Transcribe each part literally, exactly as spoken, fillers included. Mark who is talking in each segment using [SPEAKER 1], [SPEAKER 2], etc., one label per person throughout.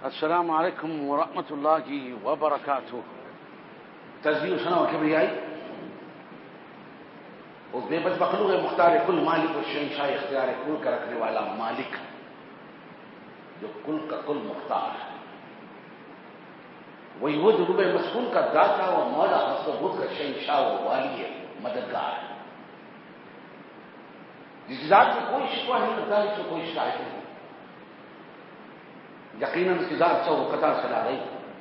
[SPEAKER 1] السلام علیکم ورحمۃ اللہ وبرکاتہ. تصویر سنا کے بھی آئی وہ بے بد مخلوق ہے مختار کل مالک و شہنشاہ اختیار کل کا رکھنے والا مالک جو کل کا کل مختار ہے. وہی وہ جو روبے مسکون کا داتا و مولا حسن بدھ کا شہنشاہ و والی ہے مددگار ہے. جس ذات میں کوئی شکوہ نہیں کرتا اس میں کوئی شکایت نہیں. یقیناً اس کی ذات چو قطار چلا گئی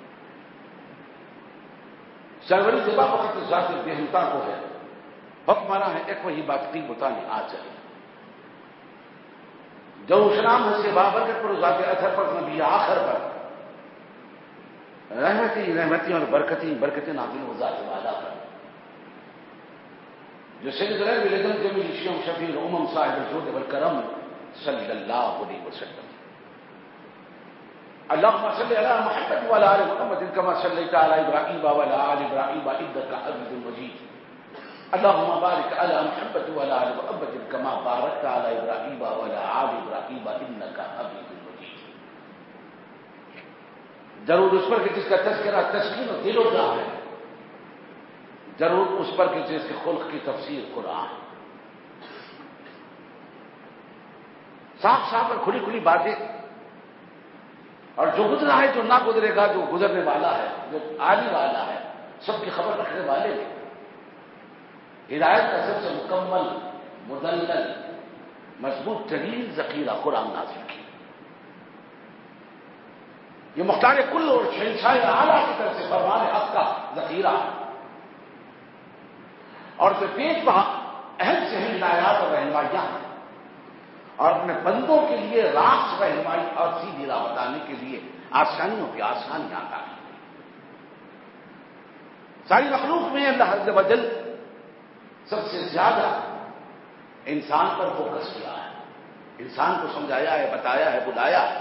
[SPEAKER 1] سروری زبا وقت ذات بےہمتا کو ہے حکمراں ہے ایک وہی بات کی بتانے آ چاہیے. جو اسلام ہے سے بابرکت پر ذات اثر پر نبی آخر پر رحمتی رحمتی اور برکتی برکتی نازل و ذات والا پر جو سید رحم لدن جمیل شیوم شفیع الامم صاحب الجود والکرم صلی اللہ علیہ وسلم. اللهم صل على محمد وعلى ال محمد كما صليت على ابراهيم وعلى ال ابراهيم انك حميد مجيد. اللهم بارك على محمد وعلى ال محمد كما باركت على ابراهيم وعلى ال ابراهيم انك حميد مجيد. ضرور اس پر کہ جس کا تذکرہ تسکین و دل و جان ہے, ضرور اس پر کہ جس کے خلق کی تفسیر قرآن. صاف صاف اور کھلی کھلی باتیں, اور جو گزرا ہے جو نہ گزرے گا, جو گزرنے والا ہے جو آنے والا ہے, سب کی خبر رکھنے والے ہیں. ہدایت کا سب سے مکمل مدلل مضبوط ترین ذخیرہ قرآن نازل کی. یہ مختار کل اور شہنشاہ اعلیٰ کی طرف سے فرمان حق کا ذخیرہ ہے, اور پھر پیش بہا اہم سے اہم ہدایات اور رہنمائیاں ہیں, اور اپنے بندوں کے لیے راست رہنمائی اور سیدھی راہ بتانے کے لیے آسانیوں پہ آسانیاں آتا ہے. ساری مخلوق میں اللہ عز و جل سب سے زیادہ انسان پر فوکس کیا ہے, انسان کو سمجھایا ہے, بتایا ہے, بلایا ہے,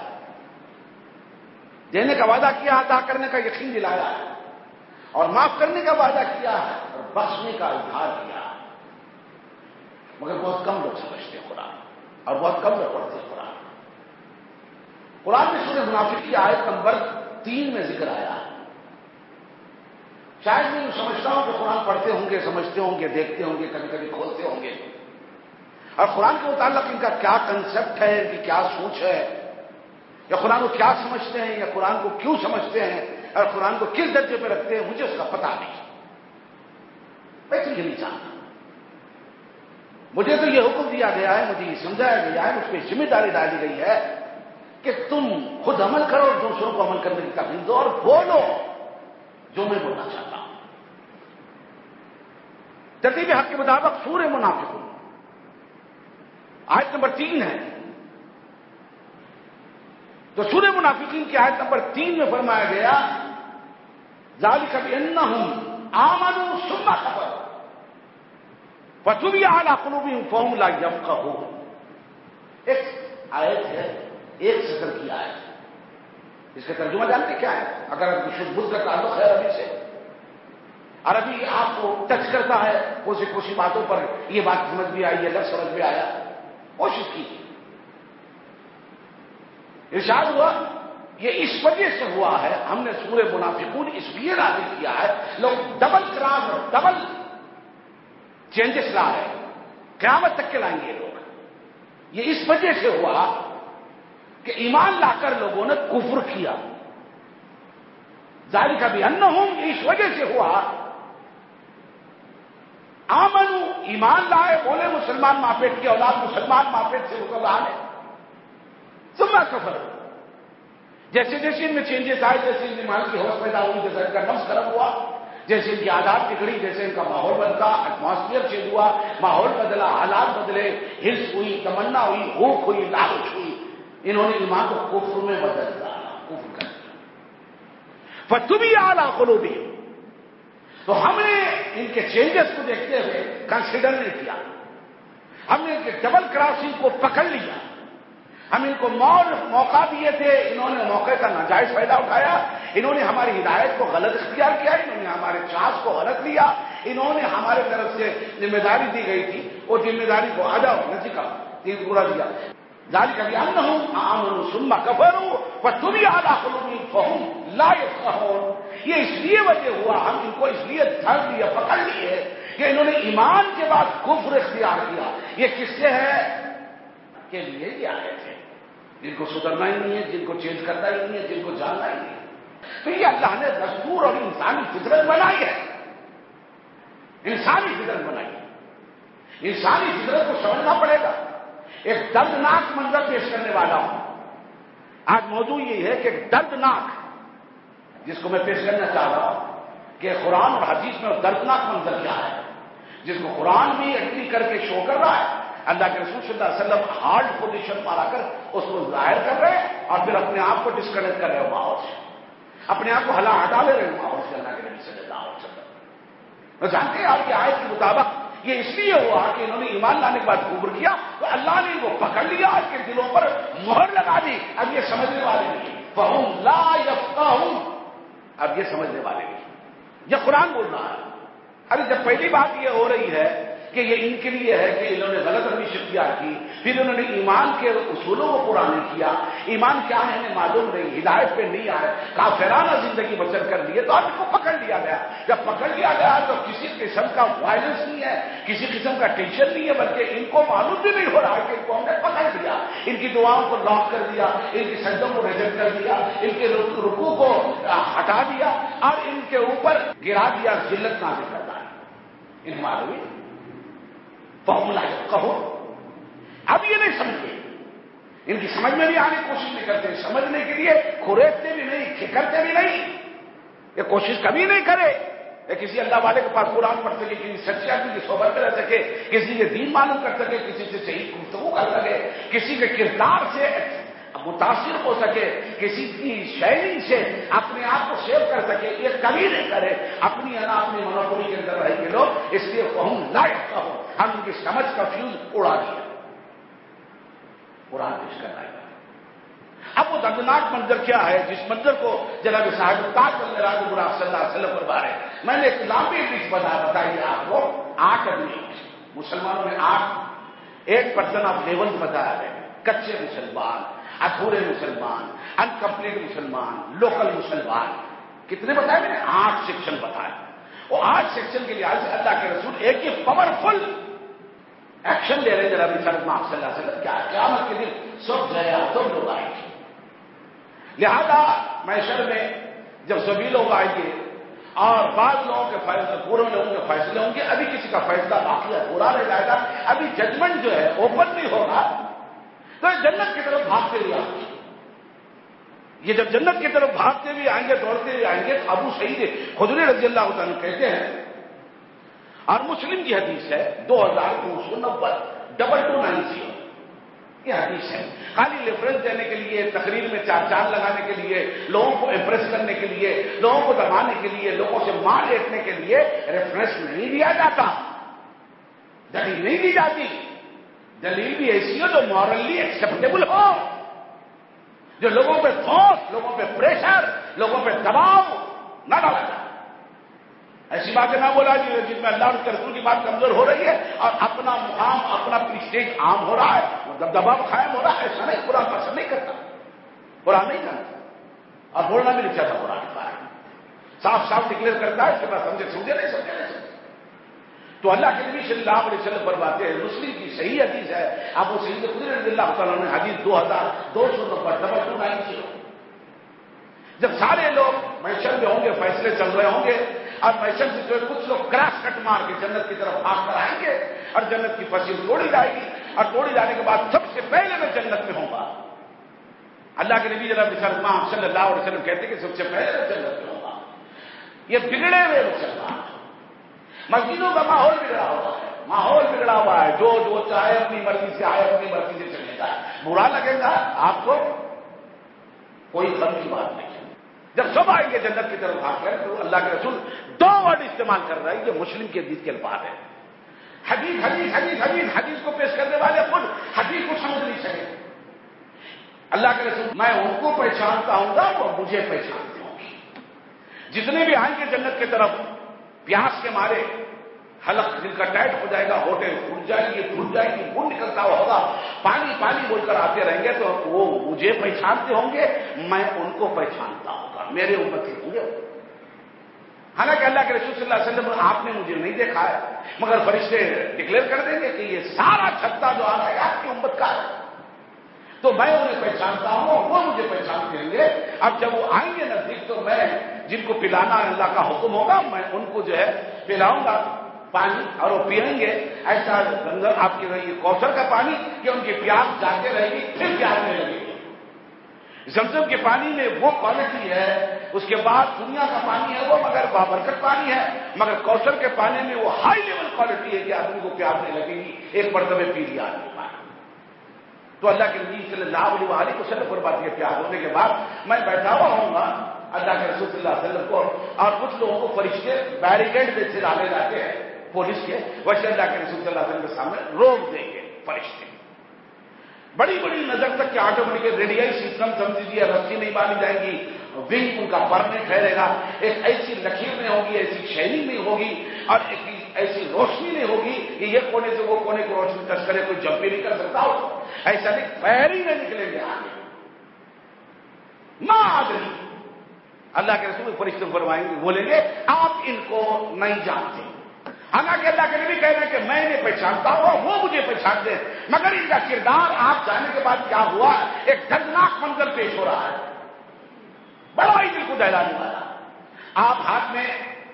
[SPEAKER 1] دینے کا وعدہ کیا, عطا کرنے کا یقین دلایا ہے, اور معاف کرنے کا وعدہ کیا ہے, اور بخشنے کا اظہار کیا ہے. مگر بہت کم لوگ سمجھتے ہیں قرآن, اور بہت کم لوگ پڑھتے ہیں قرآن. قرآن میں سورہ منافق کی آیت نمبر تین میں ذکر آیا ہے. شاید میں سمجھتا ہوں کہ قرآن پڑھتے ہوں گے, سمجھتے ہوں گے, دیکھتے ہوں گے, کبھی کبھی کھولتے ہوں گے, اور قرآن کے متعلق ان کا کیا کنسپٹ ہے, ان کی کیا سوچ ہے, یا قرآن کو کیا سمجھتے ہیں, یا قرآن کو کیوں سمجھتے ہیں, اور قرآن کو کس درجے پہ رکھتے ہیں, مجھے اس کا پتہ نہیں. میں تو یہ نہیں چاہتا. مجھے تو یہ حکم دیا گیا ہے, مجھے یہ سمجھایا گیا ہے, مجھ پہ ذمہ داری ڈالی گئی ہے کہ تم خود عمل کرو, دوسروں کو عمل کرنے کی ترغیب دو, اور بولو جو میں بولنا چاہتا ہوں. ترتیب حق کے مطابق سورہ منافقون آیت نمبر تین ہے. تو سورہ منافقین کی آیت نمبر تین میں فرمایا گیا ذالک بانہم آمنوا ثم کفروا فطبع علی قلوبہم فہم لا یفقہون. ایک آیت ہے, ایک سطر کی آیت. اس کا ترجمہ جانتے کیا ہے؟ اگر بدھ کا تعلق ہے عربی سے, عربی آپ کو ٹچ کرتا ہے, کوشش کوشش باتوں پر یہ بات سمجھ بھی آئی ہے, لفظ سمجھ بھی آیا, کوشش کیجیے. ارشاد ہوا یہ اس وجہ سے ہوا ہے, ہم نے سورہ منافقون اس لیے نازل کیا ہے, لوگ ڈبل کراس اور ڈبل چینجز لا رہے ہیں, قیامت تک کے لائیں گے لوگ. یہ اس وجہ سے ہوا کہ ایمان لا کر لوگوں نے کفر کیا. ذالک بانہم اس وجہ سے ہوا, آمنو ایمان لائے, بولے مسلمان ماپیٹ کی اولاد, مسلمان ماپیٹ سے مسلمان ہے, ثم کفر. جیسے جیسے ان میں چینجز آئے, جیسے ان میں مال کی ہوش پیدا ہوئی, جیسے ان کا نفس گرم ہوا, جیسے ان کی عادات بگڑی, جیسے ان کا ماحول بدلا, ایٹماسفیئر چینج ہوا, ماحول بدلا, حالات بدلے, ہلس ہوئی, تمنا ہوئی, بھوک ہوئی, لالچ ہوئی, انہوں نے ایمان کو کفر میں بدل ڈالا, کفر کر دیا. فطبع علی قلوبہم, تو ہم نے ان کے چینجز کو دیکھتے ہوئے کنسیڈر نہیں کیا, ہم نے ان کے ڈبل کراسنگ کو پکڑ لیا. ہم ان کو موقع دیے تھے, انہوں نے موقع کا ناجائز فائدہ اٹھایا, انہوں نے ہماری ہدایت کو غلط اختیار کیا, انہوں نے ہمارے چانس کو غلط لیا, انہوں نے ہمارے طرف سے ذمہ داری دی گئی تھی, وہ ذمہ داری کو آ جاؤ نہ سکھا, دین پورا دیا. ذالک بأنہم آمنوا ثم کفروا فطبع علی قلوبہم فہم لا یفقہون. یہ اس لیے وجہ ہوا، ہم ان کو اس لیے دھر لیے پکڑ لیے کہ انہوں نے ایمان کے بعد کفر اختیار کیا. یہ کس سے ہے؟ کے لیے یہ آئے تھے جن کو سدھرنا ہی نہیں ہے، جن کو چینج کرنا ہی نہیں ہے، جن کو جاننا ہی نہیں ہے. تو یہ اللہ نے دستور اور انسانی فطرت بنائی ہے، انسانی فطرت بنائی ہے. انسانی فطرت کو سمجھنا پڑے گا. ایک دردناک منظر پیش کرنے والا ہوں. آج موضوع یہ ہے کہ دردناک، جس کو میں پیش کرنا چاہ رہا ہوں کہ قرآن اور حدیث میں دردناک منظر کیا ہے، جس کو قرآن بھی ایگری کر کے شو کر رہا ہے، اللہ کے رسول صلی اللہ علیہ وسلم ہارڈ پوزیشن پر آ کر اس کو ظاہر کر رہے ہیں اور پھر اپنے آپ کو ڈسکنیکٹ کر رہے ہو ماحول سے، اپنے آپ کو ہلا ہٹا لے رہے ہیں ماحول سے. اللہ کے نبی صلی اللہ علیہ وسلم تو جانتے ہیں آپ کی آیت کے مطابق یہ اس لیے ہوا کہ انہوں نے ایمان لانے کے بعد کفر کیا تو اللہ نے وہ پکڑ لیا، ان کے دلوں پر مہر لگا دی. اب یہ سمجھنے والے نہیں، فہم لا یفقہون، اب یہ سمجھنے والے نہیں. یہ قرآن بول رہا ہے. ارے جب پہلی بات یہ ہو رہی ہے کہ یہ ان کے لیے ہے کہ انہوں نے غلط روش اختیار کی، پھر انہوں نے ایمان کے اصولوں کو پورا نہیں کیا، ایمان کیا ہے انہیں معلوم نہیں، ہدایت پہ نہیں آئے، کافرانہ زندگی بسر کر لیے تو آپ کو پکڑ لیا گیا. جب پکڑ لیا گیا تو کسی قسم کا وائلنس نہیں ہے، کسی قسم کا ٹینشن نہیں ہے، بلکہ ان کو معلوم بھی نہیں ہو رہا ہے کہ ان کو ہم نے پکڑ لیا. ان کی دعاؤں کو لاک کر دیا، ان کی سجدوں کو ریجیکٹ کر دیا، ان کے رکوع کو ہٹا دیا اور ان کے اوپر گرا دیا، ذلت نازل کرتا ہے. انہیں معلوم ہی فہم لا یفقہون. اب یہ نہیں سمجھتے، ان کی سمجھ میں بھی آنے کی کوشش نہیں کرتے، سمجھنے کے لیے کھریدتے بھی نہیں، کھکرتے بھی نہیں، یہ کوشش کبھی نہیں کرے کہ کسی اللہ والے کے پاس قرآن پڑھ سکے، کسی سچے آدمی کی صحبت میں رہ سکے، کسی کے دین معلوم کر سکے، کسی سے صحیح گفتگو کر سکے، کسی کے کردار سے متاثر ہو سکے، کسی کی شاعری سے اپنے آپ کو سیو کر سکے. یہ کبھی نہیں کرے. اپنی انا اپنی منوپوری کے اندر رہیں گے لوگ، اس لیے فہم لا یفقہون، ہم ان کی سمجھ کا فیوز اڑا دیا. قرآن پیش کر رہا ہے. اب وہ دردناک منظر کیا ہے جس منظر کو جناب صاحب الطاعت صلی اللہ علیہ وسلم پر بارے میں نے ایک لمبی لسٹ بنا بتائی آپ کو. آٹھ آدمی مسلمانوں میں آٹھ ایٹ پرسن آف لیول بتایا ہے. کچے مسلمان، ادھورے مسلمان، انکمپلیٹ مسلمان، لوکل مسلمان، کتنے بتائے میں نے؟ آٹھ سیکشن بتائے. وہ آٹھ سیکشن کے لحاظ سے اللہ کے رسول ایک ہی پاورفل ایکشن لے رہے جناب صلی اللہ علیہ وسلم. کیا قیامت کے دن سب جیا سب لوگ آئیں گے. لہذا محشر میں جب سبھی لوگ آئیں گے اور بعض لوگوں کے فیصلے پورے لوگوں کے فیصلے ہوں گے، ابھی کسی کا فیصلہ باقی ادھورا رہ جائے گا، ابھی ججمنٹ جو ہے اوپن نہیں ہوگا، تو جنت کی طرف بھاگتے ہوئے آئیں گے. یہ جب جنت کی طرف بھاگتے ہوئے آئیں گے، دوڑتے ہوئے آئیں گے، تو ابو سعید خدری رضی اللہ تعالیٰ کہتے ہیں، اور مسلم کی حدیث ہے دو ہزار دو سو نبے ڈبل ٹو نائن زیرو یہ حدیث ہے. خالی ریفرنس دینے کے لیے، تقریر میں چار چاند لگانے کے لیے، لوگوں کو امپریس کرنے کے لیے، لوگوں کو دبانے کے لیے، لوگوں سے مار لیٹنے کے لیے ریفرنس نہیں دیا جاتا، دلیل نہیں دی جاتی. دلیل بھی ایسی ہو جو مورلی ایکسپٹیبل ہو، جو لوگوں پہ فورس، لوگوں پہ پریشر، لوگوں پہ دباؤ نہ ڈالا جائے. ایسی باتیں نہ بولا جی جس میں اللہ اور اس کے رسول کی بات کمزور ہو رہی ہے اور اپنا مقام، اپنا اسٹیج عام ہو رہا ہے، دباؤ قائم ہو رہا ہے. ایسا نہیں، قرآن پسند نہیں کرتا، قرآن نہیں کرتا اور بولنا بھی نہیں چاہتا. قرآن کا صاف صاف ڈکلیئر کرتا ہے، اس کے بعد سمجھے سمجھے نہیں سمجھے نہیں سمجھے. تو اللہ کے نبی صلی اللہ علیہ وسلم فرماتے ہیں، مسلم کی صحیح حدیث ہے، اب وہ سعید خدری رضی اللہ تعالیٰ نے حدیث دو ہزار دو سو نبے ڈبل ٹو نائن زیرو. جب سارے لوگ محشر میں ہوں گے، فیصلے چل رہے ہوں گے اور محشر سے جو کچھ لوگ کراس کٹ مار کے جنت کی طرف بھاگ کر آئیں گے اور جنت کی فصیل توڑی جائے گی اور توڑی جانے کے بعد سب سے پہلے میں جنت میں ہوں گا. اللہ کے نبی جناب صلی اللہ علیہ وسلم کہتے کہ سب سے پہلے میں جنت میں ہوں گا. یہ بگڑے ہوئے مسلمان، مسجدوں کا ماحول بگڑا ہوا ہے، ماحول بگڑا ہوا ہے، جو جو چاہے اپنی مرضی سے آئے، اپنی مرضی سے چلے جائے. برا لگے گا آپ کو، کوئی غم کی بات نہیں. جب سب آئیں گے جنت کی طرف بھاگ کر، تو اللہ کے رسول دو ورڈ استعمال کر رہا ہے. یہ مسلم کے حدیث کے الفاظ ہے. حدیث حدیث حدیث حدیث حدیث کو پیش کرنے والے خود حدیث کو سمجھ نہیں سکے. اللہ کے رسول، میں ان کو پہچانتا ہوں گا، وہ مجھے پہچانتے ہوں گے. جتنے بھی آئیں گے جنت کی طرف پیاس کے مارے، حلق جن کا ٹائٹ ہو جائے گا، ہوٹل پھٹ جائیں گی، پھٹ جائیں گی، خون نکلتا ہوگا، پانی پانی بول کر آتے رہیں گے تو وہ مجھے پہچانتے ہوں گے، میں ان کو پہچانتا ہوگا، میرے امت کے ہوں گے۔ حالانکہ اللہ کے رسول صلی اللہ علیہ وسلم آپ نے مجھے نہیں دیکھا ہے، مگر فرشتے ڈکلیئر کر دیں گے کہ یہ سارا چھتا جو آ رہا ہے آپ کی امت کا ہے، تو میں انہیں پہچانتا ہوں، وہ مجھے پہچانتے ہوں گے۔ اب جب وہ آئیں گے نزدیک تو میں جن کو پلانا اللہ کا حکم ہوگا میں ان کو جو ہے پلاؤں گا پانی، اور وہ پیئیں گے ایسا گنگا آپ کے یہ کوثر کا پانی کہ ان کی پیاس جاتے رہے گی، پھر پیاسنے لگے گی۔ زمزم کے پانی میں وہ کوالٹی ہے، اس کے بعد دنیا کا پانی ہے وہ مگر بابرکت پانی ہے، مگر کوثر کے پانی میں وہ ہائی لیول کوالٹی ہے کہ آدمی کو پیاس نہیں لگے گی، ایک مرتبہ پی لیا آدمی پانی۔ تو اللہ کے نبی صلی اللہ علیہ وسلم فرماتے ہیں پیاس ہونے کے بعد میں بیٹھا ہوا ہوں گا اللہ کے رسول صلی اللہ علیہ وسلم کو، اور کچھ لوگوں کو فرشتے بیریکیڈ میں سے ڈالے جاتے ہیں پولیس کے، ویسے اللہ کے رسول صلی اللہ علیہ وسلم کے سامنے روک دیں گے فرشتے، بڑی بڑی نظر تک کہ آٹومیٹک ریڈیائی سسٹم سمجھ لیجیے، رسی نہیں باندھی جائے گی، ونگ ان کا پر نہیں ٹھہرے گا، ایک ایسی لکیر نہیں ہوگی، ایسی شیلنگ نہیں ہوگی، اور ایک ایسی روشنی نہیں ہوگی کہ یہ کونے سے وہ کونے کو روشنی ٹچ کرے، کوئی جمپ بھی نہیں کر سکتا ہو، ایسا نہیں، فیری میں نکلیں گے آگے ماں آدمی۔ اللہ کے رسول فرشتے فرمائیں گے، بولیں گے آپ ان کو نہیں جانتے، حالانکہ اللہ کے نبی کہہ رہے ہیں کہ میں انہیں پہچانتا ہوں، وہ مجھے پہچانتے ہیں، مگر ان کا کردار آپ جانے کے بعد کیا ہوا، ایک دردناک منظر پیش ہو رہا ہے، بڑا ہی دل کو دہلانے والا۔ آپ ہاتھ میں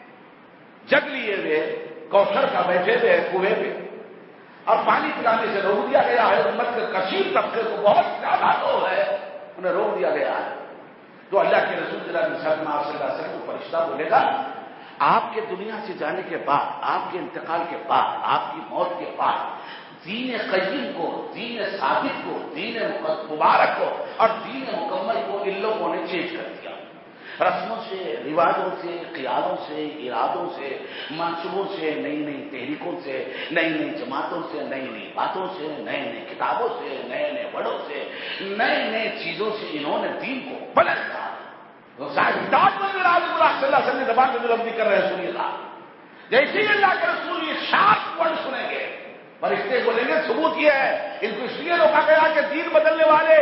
[SPEAKER 1] جگ لیے ہوئے کوثر کا بیٹھے ہوئے کنویں پہ، اور پانی پلانے سے روک دیا گیا ہے، امت کے کثیر طبقے کو بہت زیادہ لوگ ہے انہیں روک دیا گیا ہے، تو اللہ کے رسول صلی اللہ علیہ وسلم کو فرشتہ بولے گا آپ کے دنیا سے جانے کے بعد، آپ کے انتقال کے بعد، آپ کی موت کے بعد دین قیم کو، دین ثابت کو، دین مبارک کو اور دین مکمل کو ان لوگوں نے چینج کر دیا، رسموں سے، رواجوں سے، خیالوں سے، ارادوں سے، منصوبوں سے، نئی نئی تحریکوں سے، نئی نئی جماعتوں سے، نئی نئی باتوں سے، نئے نئے کتابوں سے، نئے نئے بڑوں سے، نئے نئے چیزوں سے انہوں نے دین کو بدل دیا۔ صلی اللہ علیہ وسلم زبان میں لفظی کر رہے ہیں، سنیے گا جیسے ہی اللہ کے رسول یہ شارپ ورڈ سنیں گے فرشتے بولیں گے ثبوت یہ ہے، ان کو اس لیے روکا گیا کہ دین بدلنے والے،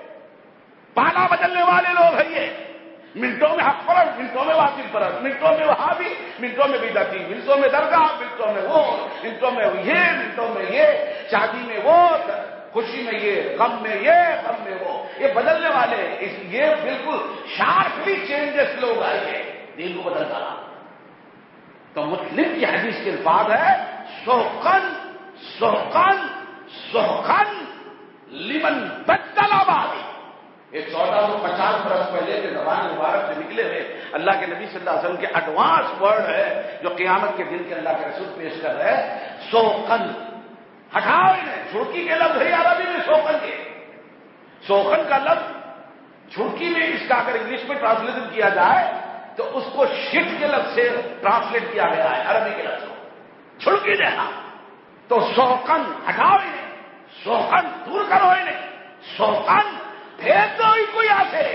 [SPEAKER 1] پانا بدلنے والے لوگ ہیں، یہ منٹوں میں حق پرست، منٹوں میں باطل پرست، منٹوں میں وہابی، منٹوں میں بدعتی، منٹوں میں درگاہ، منٹوں میں وہ، منٹوں میں یہ، منٹوں میں یہ، شادی میں وہ، خوشی میں یہ، غم میں یہ، غم میں وہ، یہ بدلنے والے، یہ بالکل شارپلی چینجز لوگ آئے ہیں، دین کو بدل ڈالا۔ تو مسلم کی حدیث کے الفاظ ہے سوقن سوقن سوقن لمن بدل آبادی، یہ چودہ سو پچاس برس پہلے کے زبان مبارک سے نکلے ہوئے اللہ کے نبی صلی اللہ علیہ وسلم کے ایڈوانس ورڈ ہے جو قیامت کے دن کے اللہ کے رسول پیش کر رہے ہیں۔ سوقن ہٹاؤ انہیں، جھڑکی کے لفظ ہے عربی میں سوقن کے، سوقن کا لفظ جھڑکی میں اس کا اگر انگلش میں ٹرانسلیشن کیا جائے تو اس کو شٹ کے لفظ سے ٹرانسلیٹ کیا گیا ہے عربی کے لفظ کو، جھڑکی دینا۔ تو سوقن ہٹاؤ انہیں، سوقن دور کرو انہیں، سوقن پھیر دو ان کو یہاں سے،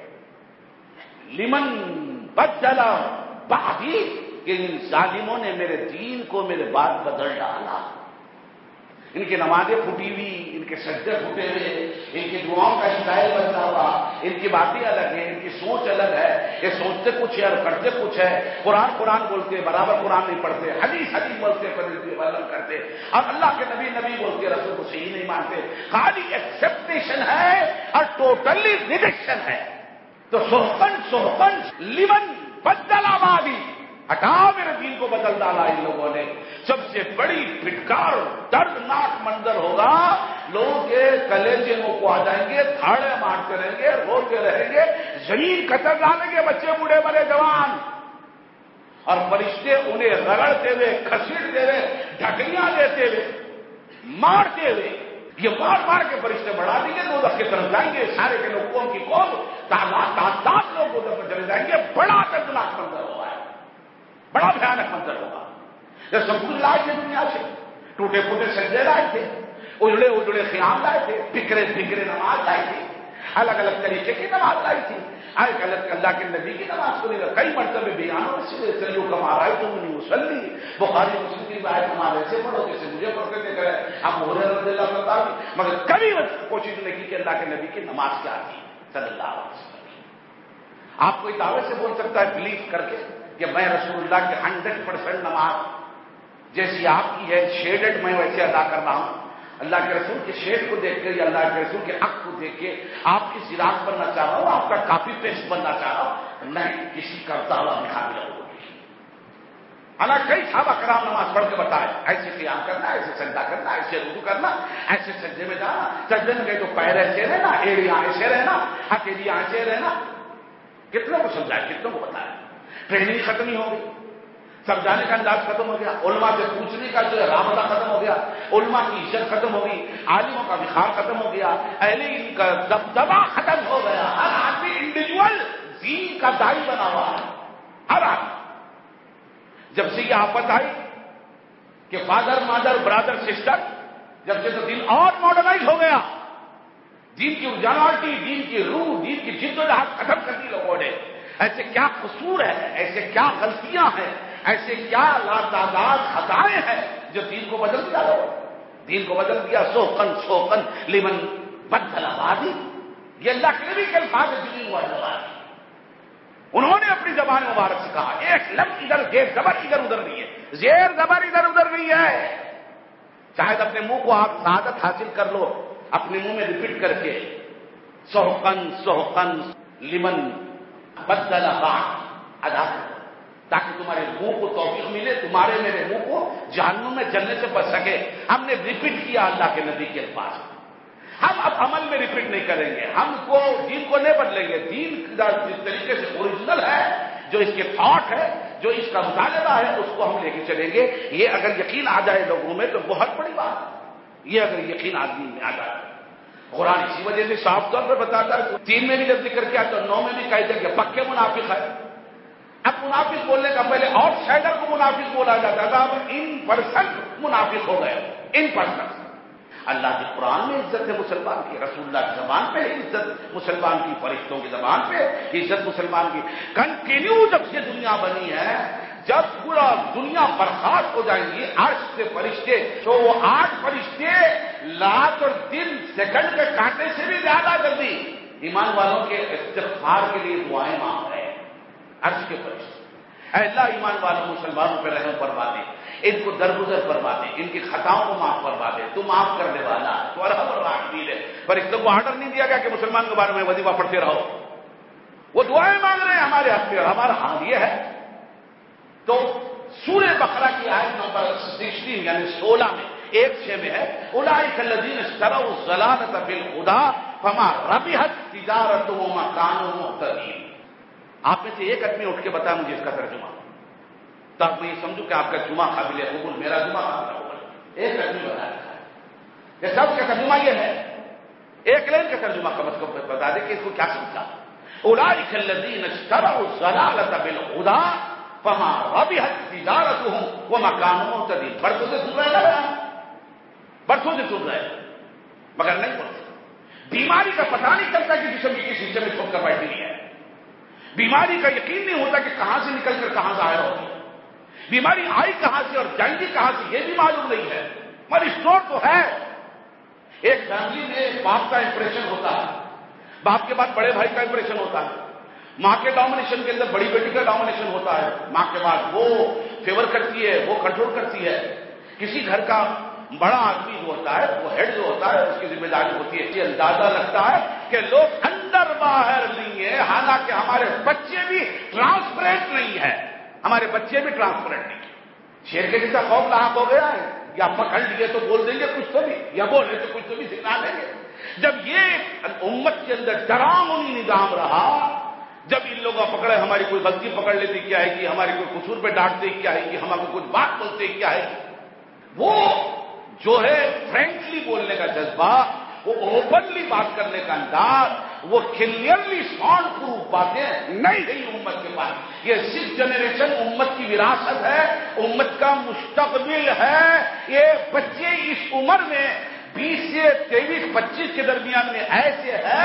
[SPEAKER 1] لمن بدلا بعدی، کہ ان ظالموں نے میرے دین کو میرے بعد بدل ڈالا، ان کی نمازیں پھوٹی ہوئی، ان کے سجدے پھوٹے ہوئے، ان کی دعاؤں کا اسٹائل بدلا ہوا، ان کی باتیں الگ ہیں، ان کی سوچ الگ ہے، یہ سوچتے کچھ ہے اور کرتے کچھ ہے، قرآن قرآن بولتے برابر قرآن نہیں پڑھتے، حدیث حدیث بولتے بدل کرتے، اور اللہ کے نبی نبی بولتے رسول کو صحیح نہیں مانتے، خالی ایکسپٹیشن ہے اور ٹوٹلی ریجیکشن ہے۔ تو سوقن سوقن لمن بدل آبادی، ہٹاؤ میرے دین کو بدل ڈالا ان لوگوں نے۔ سب سے بڑی پھٹکار دردناک منظر ہوگا، لوگوں کے کلیجے منہ کو آ جائیں گے، تھاڑے مارتے رہیں گے، روتے رہیں گے، زمین کتر ڈالیں گے بچے بوڑھے بڑے جوان، اور فرشتے انہیں رگڑتے ہوئے، کھسیٹتے ہوئے، ڈھکیاں دیتے ہوئے، مارتے ہوئے، یہ مار مار کے فرشتے بڑھا دیں گے، دو دس کے طرف جائیں گے، سارے کے لوگوں کی قوم تعداد تعداد لوگ ادھر پر چلے جائیں گے، بڑا دردناک منظر ہوگا، بڑا بھیانک منظر ہوگا۔ جب سب کچھ لائے تھے دنیا سے، ٹوٹے پھوٹے سجدے لائے تھے، اجڑے اجڑے خیام لائے تھے، بکھرے بکھرے نماز لائی تھی، الگ الگ طریقے کی نماز لائی تھی، آئے غلط اللہ کے نبی کی نماز کو نہیں، کئی مرتبہ بیانوں سے چلو کما رہا ہے تم نہیں مسلی بخاری مسلم کی آیت ہمارے سے پڑھو جیسے مجھے پڑھتے تھے کرے اب ہو رہے رضی اللہ تعالیٰ، مگر کبھی کوشش نہیں کی کہ اللہ کے نبی کی نماز کیا تھی صلی اللہ علیہ وسلم۔ آپ کوئی دعوے سے بول سکتا ہے بلیو کر کے کہ میں رسول اللہ کے ہنڈریڈ پرسینٹ نماز جیسی آپ کی ہے شیڈڈ میں ویسے ادا کر رہا ہوں، اللہ کے رسول کے شیڈ کو دیکھ کے یا اللہ کے رسول کے حق کو دیکھ کے آپ کی زراعت بننا چاہ رہا ہوں، آپ کا کاپی پیسٹ بننا چاہ رہا ہوں، نہیں کسی کا دعویٰ میں حامل ہوگی۔ اللہ کئی صحابہ کرام نماز پڑھ کے بتائے ایسے قیام کرنا، ایسے سجدہ کرنا، ایسے رکوع کرنا، ایسے سجدے میں جانا، سجدے میں گئے تو پیر ایسے رہنا، ایڑیاں ایسے رہنا، ہتھیلیاں ایسے رہنا۔ کتنوں کو سمجھائے، کتنوں کو بتایا، ٹریننگ ختم ہی ہو گئی، سمجھانے کا انداز ختم ہو گیا، علماء سے پوچھنے کا جو ہے رابطہ ختم ہو گیا، علماء کی عزت ختم ہو گئی، عالموں کا وقار ختم ہو گیا، اہل علم کا دبدبہ ختم ہو گیا، ہر آدمی انڈیویجول دین کا دائی بنا ہوا ہے، ہر آدمی۔ جب سے یہ آفت آئی کہ فادر مادر برادر سسٹر، جب سے تو دین اور ماڈرنائز ہو گیا، دین کی اجالتی، دین کی روح، دین کی جد و جہد ختم کر دی لوگوں نے۔ ایسے کیا قصور ہے، ایسے کیا غلطیاں ہیں، ایسے کیا لاتعداد خطائیں ہیں جو دین کو بدل دیا لوگوں نے، دین کو بدل دیا۔ سوقن سوقن لمن بدل آبادی، یہ اللہ کے نبی کے الفاظ جنہیں ہوا زبان، انہوں نے اپنی زبان مبارک سے کہا ایک لفظ ادھر زیر زبر ادھر ادھر نہیں ہے، زیر زبر ادھر ادھر نہیں ہے۔ شاید اپنے منہ کو آپ سعادت حاصل کر لو اپنے منہ میں ریپیٹ کر کے، سوقن سوقن لمن بدل بعد ادا کر، تاکہ تمہارے منہ کو توفیق ملے، تمہارے میرے منہ کو جہنم میں جلنے سے بچ سکے۔ ہم نے ریپیٹ کیا اللہ کے نبی کے الفاظ، ہم اب عمل میں ریپیٹ نہیں کریں گے، ہم کو دین کو نہیں بدلیں گے، دین جس طریقے سے اوریجنل ہے، جو اس کے تھاٹ ہے، جو اس کا مطالبہ ہے، اس کو ہم لے کے چلیں گے۔ یہ اگر یقین آ جائے لوگوں میں تو بہت بڑی بات ہے، یہ اگر یقین آدمی میں آ جائے۔ قرآن اسی وجہ سے صاف طور پر بتاتا ہے، تین میں بھی جب ذکر کیا تو نو میں بھی کہہ دیا کہ پکے منافق ہے۔ اب منافق بولنے کا پہلے آؤٹ سائڈر کو منافق بولا جاتا تھا، اب ان پرسن منافق ہو گئے، ان پرسن۔ اللہ کے قرآن میں عزت ہے مسلمان کی، رسول اللہ کی زبان پہ عزت مسلمان کی، فرشتوں کی زبان پہ عزت مسلمان کی۔ کنٹینیو جب سے دنیا بنی ہے، جب پورا دنیا برخاست ہو جائیں گی عرش سے فرشتے، تو وہ آٹھ فرشتے رات اور دن سیکنڈ کے کانٹے سے بھی زیادہ جلدی ایمان والوں کے استغفار کے لیے دعائیں مانگ رہے ہیں۔ عرش کے فرشتے، اے اللہ ایمان والوں مسلمانوں پہ رحم فرما دے، ان کو درگزر فرما دے، ان کی خطاؤں کو معاف فرما دے، تو معاف کرنے والا تو ارحم الراحمین ہے۔ فرشتوں کو آرڈر نہیں دیا گیا کہ مسلمان کے بارے میں وظیفہ پڑھتے رہو، وہ دعائیں مانگ رہے ہیں ہمارے حق میں، اور ہمارا حال یہ ہے۔ تو سورہ بقرہ کی آیت نمبر سکسٹین یعنی سولہ میں ایک چھ میں ہے، اولئک الذین اشتروا الضلالۃ بالہدی فما ربحت تجارتهم وما كانوا مهتدین۔ آپ میں سے ایک آدمی اٹھ کے بتایا مجھے اس کا ترجمہ، تب میں یہ سمجھوں کہ آپ کا جمعہ قابل قبول، میرا جمعہ قابل قبول۔ ایک آدمی بتایا کہ سب کا ترجمہ یہ ہے، ایک لائن کا ترجمہ کم از کم بتا دے کہ اس کو کیا سمجھا۔ اولئک الذین اشتروا الضلالۃ بالہدی فما ربحت تجارتهم وما كانوا مهتدین۔ برسوں سے سن رہے ہیں، برسوں سے سن رہے ہیں مگر نہیں پڑھتے۔ بیماری کا پتہ نہیں چلتا کہ جسم کی کس حصے میں چھوڑ کر بیٹھی ہے، بیماری کا یقین نہیں ہوتا کہ کہاں سے نکل کر کہاں ظاہر ہوگی، بیماری آئی کہاں سے اور جائیں گی کہاں سے یہ بھی معلوم نہیں ہے، مگر اسٹور تو ہے۔ ایک فیملی میں باپ کا امپریشن ہوتا ہے، باپ کے بعد بڑے بھائی کا امپریشن ہوتا ہے، ماں کے ڈومینیشن کے اندر بڑی بیٹی کا ڈومینیشن ہوتا ہے، ماں کے بعد وہ فیور کرتی ہے، وہ کنٹرول کرتی ہے۔ کسی گھر کا بڑا آدمی جو ہوتا ہے، وہ ہیڈ جو ہوتا ہے، اس کی ذمہ داری ہوتی ہے۔ یہ اندازہ لگتا ہے کہ لوگ اندر باہر نہیں ہے، حالانکہ ہمارے بچے بھی ٹرانسپیرنٹ نہیں ہے، ہمارے بچے بھی ٹرانسپیرنٹ نہیں ہے۔ شیر کے جیسا خوف لاحق ہو گیا ہے، یا پکڑ لیے تو بول دیں گے کچھ تو بھی، یا بولے تو کچھ تو بھی سکھا دیں گے۔ جب یہ امت کے اندر ڈرامونی نظام رہا، جب ان لوگوں کو پکڑے ہماری کوئی غلطی پکڑ لیتی کیا ہے کہ ہماری کوئی قصور پہ ڈانٹتے کیا ہے کہ ہمارے کچھ بات بولتے کیا ہے، وہ جو ہے فرینکلی بولنے کا جذبہ، وہ اوپنلی بات کرنے کا انداز، وہ کلیئرلی ساؤنڈ پروف باتیں نہیں گئی امت کے پاس۔ یہ سکس جنریشن امت کی وراثت ہے، امت کا مستقبل ہے۔ یہ بچے اس عمر میں بیس سے تیئیس پچیس کے درمیان میں ایسے ہیں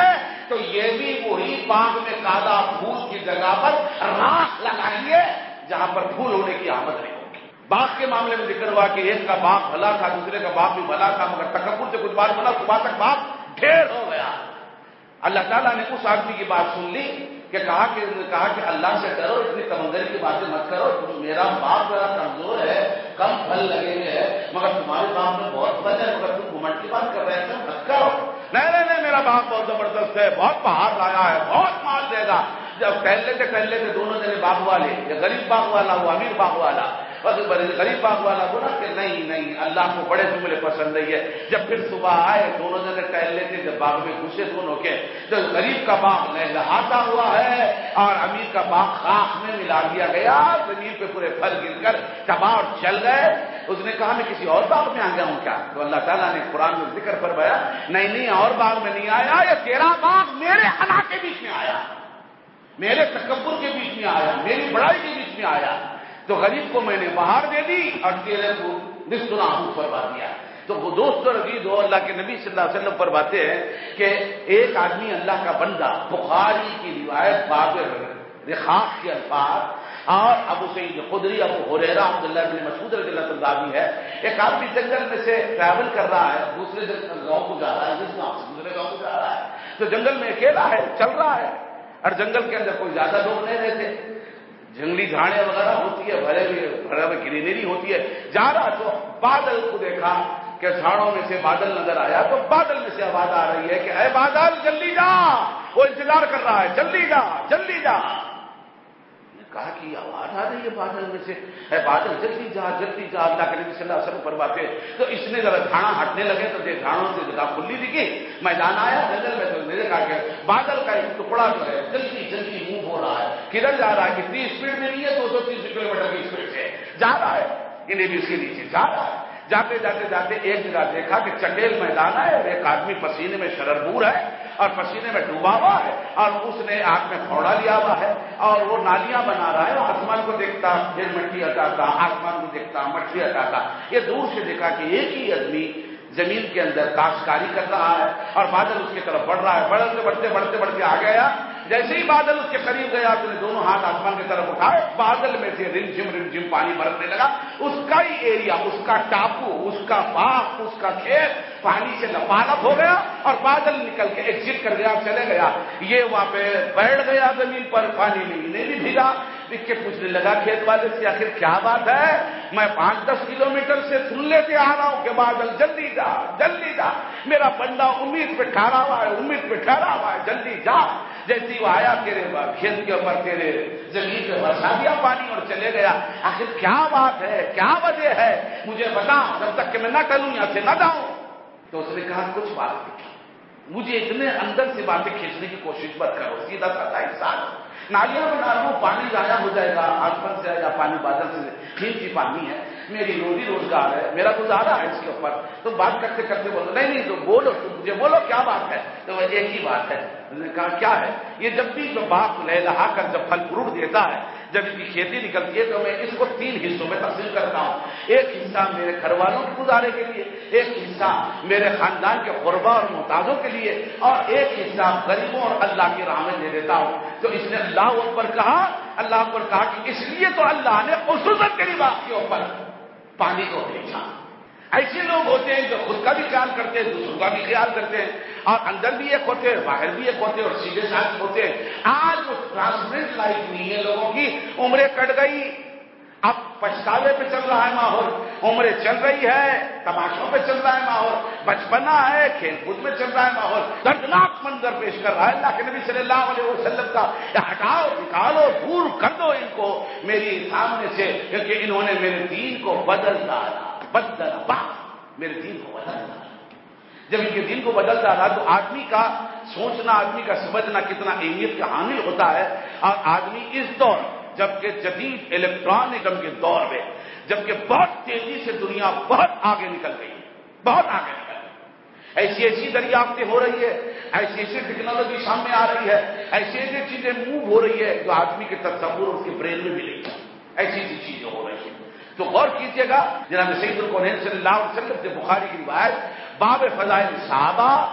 [SPEAKER 1] تو یہ بھی وہی باغ میں کالا پھول کی جگہ پر راکھ لگائیے جہاں پر پھول ہونے کی آمد نہیں ہوگی۔ باغ کے معاملے میں ذکر ہوا کہ ایک کا باغ بھلا تھا، دوسرے کا باغ بھی بھلا تھا، مگر تکبر سے کچھ بات بنا، صبح تک باغ ڈھیر ہو گیا۔ اللہ تعالیٰ نے اس آدمی کی بات سن لی کہ کہا کہ کہا کہ اللہ سے ڈرو، اتنی تمندری کی باتیں مت کرو، میرا باغ بڑا کمزور ہے، کم پھل لگے ہوئے ہیں، مگر تمہارے باغ میں بہت پھل ہے، مگر تم گھمنڈ کی بات کر رہے ہیں، مت کرو۔ نہیں نہیں نہیں، میرا باغ بہت زبردست ہے، بہت بہار لایا ہے، بہت مال دے گا۔ جب ٹہل لیتے ٹہل لیتے دونوں جنے باغ والے، یا غریب باغ والا وہ امیر باغ والا، غریب باغ والا بولا کہ نہیں نہیں، اللہ کو بڑے جملے پسند نہیں ہے۔ جب پھر صبح آئے دونوں جنے ٹہل لیتے، جب باغ میں گھسے دونوں کے، جب غریب کا باغ لہلہاتا ہوا ہے اور امیر کا باغ خاک میں ملا دیا گیا، زمین پہ پورے پھل گر کر تباہ اور چل گئے۔ اس نے کہا میں کسی اور باغ میں آ گیا ہوں کیا؟ تو اللہ تعالیٰ نے قرآن میں ذکر فرمایا نہیں نہیں، اور باغ میں نہیں آیا، یہ تیرا باغ میرے حنا کے بیچ میں آیا، میرے تکبر کے بیچ میں آیا، میری بڑائی کے بیچ میں آیا، تو غریب کو میں نے بہار دے دی اور تیرے کو نصف نابود فرما دیا۔ تو وہ دوست اور عزیز ہو، اللہ کے نبی صلی اللہ علیہ وسلم فرماتے ہیں کہ ایک آدمی اللہ کا بندہ، بخاری کی روایت باب رخاق کے الفاظ، اور ابو سعید خدری، ابو ہریرہ، عبداللہ بن مسعود رضی اللہ عنہ ہے، ایک آدمی جنگل میں سے ٹریول کر رہا ہے، دوسرے گاؤں کو جا رہا ہے، جس گاؤں سے دوسرے گاؤں کو جا رہا ہے، تو جنگل میں اکیلا ہے، چل رہا ہے، اور جنگل کے اندر کوئی زیادہ لوگ نہیں رہتے، جنگلی جھاڑیں وغیرہ ہوتی ہے، بھرے ہوئے بھرے ہوئے گرینری ہوتی ہے، جا رہا تو بادل کو دیکھا کہ جھاڑوں میں سے بادل نظر آیا، تو بادل میں سے آواز آ رہی ہے کہ اے بادل جلدی جا، وہ انتظار کر رہا ہے، جلدی جا جلدی جا۔ کہا کہ یہ آواز آ رہی ہے بادل میں سے، اے بادل جلدی جا جلدی جا، اللہ کے نبی صلی اللہ علیہ وسلم فرماتے تو اس نے ذرا جھاڑا ہٹنے لگے تو دیکھ جھاڑوں سے جگہ کھلی دکھی، میدان آیا جنگل میں، تو نے کہا کہ بادل کا ایک ٹکڑا جو ہے جلدی جلدی موو ہو رہا ہے، کدھر جا رہا ہے، کتنی اسپیڈ میں نہیں ہے، دو سو تیس کلو میٹر کی اسپیڈ سے جا رہا ہے، انہیں بھی اس کے نیچے جا رہا ہے۔ جاتے جاتے جاتے ایک جگہ دیکھا کہ چٹیل میدان ہے، ایک آدمی پسینے میں شرربور ہے اور پسینے میں ڈوبا ہوا ہے، اور اس نے ہاتھ میں پھوڑا لیا ہوا ہے اور وہ نالیاں بنا رہا ہے، آسمان کو دیکھتا پھر مٹی ہٹاتا، آسمان کو دیکھتا مٹی ہٹاتا۔ یہ دور سے دیکھا کہ ایک ہی آدمی زمین کے اندر کاشتکاری کر رہا ہے اور بادل اس کی طرف بڑھ رہا ہے، بڑھتے بڑھتے بڑھتے بڑھتے آ گیا، جیسے ہی بادل اس کے قریب گیا تو نے دونوں ہاتھ آسمان کی طرف اٹھائے، بادل میں سے رم جھم رم جھم پانی برسنے لگا، اس کا ہی ایریا، اس کا ٹاپو، اس کا باغ، اس کا کھیت پانی سے لبالب ہو گیا اور بادل نکل کے ایگزٹ کر گیا، چلے گیا۔ یہ وہاں پہ بیٹھ گیا زمین پر، پانی میں انہیں بھی بھیگا، دیکھ کے پوچھنے لگا کھیت والے سے آخر کیا بات ہے، میں پانچ دس کلو میٹر سے سن لیتے آ رہا ہوں کہ بادل جلدی جا جلدی جا، میرا بندہ امید پہ ٹھہرا ہوا ہے، امید پہ ٹھہرا ہوا ہے، جلدی جا۔ جیسی وہ آیا تیرے کھیت کے اوپر، تیرے زمین پہ برسا دیا پانی اور چلے گیا، آخر کیا بات ہے، کیا وجہ ہے، مجھے بتا جب تک کہ میں نہ ٹلوں یہاں سے نہ جاؤں۔ تو اس نے کہا کچھ بات نہیں، مجھے اتنے اندر سے باتیں کھینچنے کی کوشش مت کرو، سیدھا سادہ انسان، نالیاں بنا رہا ہوں، پانی ضائع ہو جائے گا، آسمان سے آئے گا پانی، بادل سے قیمتی پانی ہے، میری روزی روزگار ہے، میرا گزارا ہے اس کے اوپر، تو بات کرتے کرتے بولو نہیں نہیں تو بولو، تم مجھے بولو کیا بات ہے۔ تو وہ ایک ہی بات ہے، انہوں نے کہا کیا ہے، یہ جب بھی جو باغ لہلہا کر جب پھل فروٹ دیتا ہے، جب اس کی کھیتی نکلتی ہے تو میں اس کو تین حصوں میں تقسیم کرتا ہوں، ایک حصہ میرے گھر والوں کے گزارے کے لیے، ایک حصہ میرے خاندان کے غربا اور محتاجوں کے لیے، اور ایک حصہ غریبوں اور اللہ کی راہ میں دے دیتا ہوں۔ تو اس نے اللہ اکبر کہا، اللہ اکبر کہا کہ اس لیے تو اللہ نے خصوصاً تیری بات کے اوپر پانی کو بھیجا۔ ایسے لوگ ہوتے ہیں جو خود کا بھی خیال کرتے ہیں، دوسروں کا بھی خیال کرتے ہیں، اور اندر بھی ایک ہوتے ہیں، باہر بھی ایک ہوتے ہیں، اور سیدھے ساتھ ہوتے ہیں۔ آج وہ ٹرانسپرنٹ لائف نہیں ہے لوگوں کی، عمریں کٹ گئی، اب پچھتاوے پہ چل رہا ہے ماحول، عمریں چل رہی ہے، تماشوں پہ چل رہا ہے ماحول، بچپنا ہے، کھیل کود میں چل رہا ہے ماحول، دردناک منظر پیش کر رہا ہے اللہ کے نبی صلی اللہ علیہ وسلم کا، ہٹاؤ نکالو دور کر دو ان کو میری سامنے سے، کیونکہ انہوں نے میرے دین کو بدل ڈالا، بدل با میرے دین کو بدل ڈالا۔ جب ان کے دین کو بدل ڈالا تو آدمی کا سوچنا، آدمی کا سمجھنا کتنا اہمیت کا حامل ہوتا ہے، اور آدمی اس دور جبکہ جدید الیکٹرانزم کے دور میں، جبکہ بہت تیزی سے دنیا بہت آگے نکل گئی ہے، بہت آگے نکل گئی ہے، ایسی ایسی دریافتیں ہو رہی ہے، ایسی ایسی ٹیکنالوجی سامنے آ رہی ہے، ایسی ایسی چیزیں موو ہو رہی ہے جو آدمی کے تصور اس کے برین میں بھی نہیں ہے، ایسی ایسی چیزیں ہو رہی ہیں۔ تو غور کیجیے گا، جناب سید الکونین صلی اللہ علیہ وسلم سے بخاری کی روایت باب فضائل صحابہ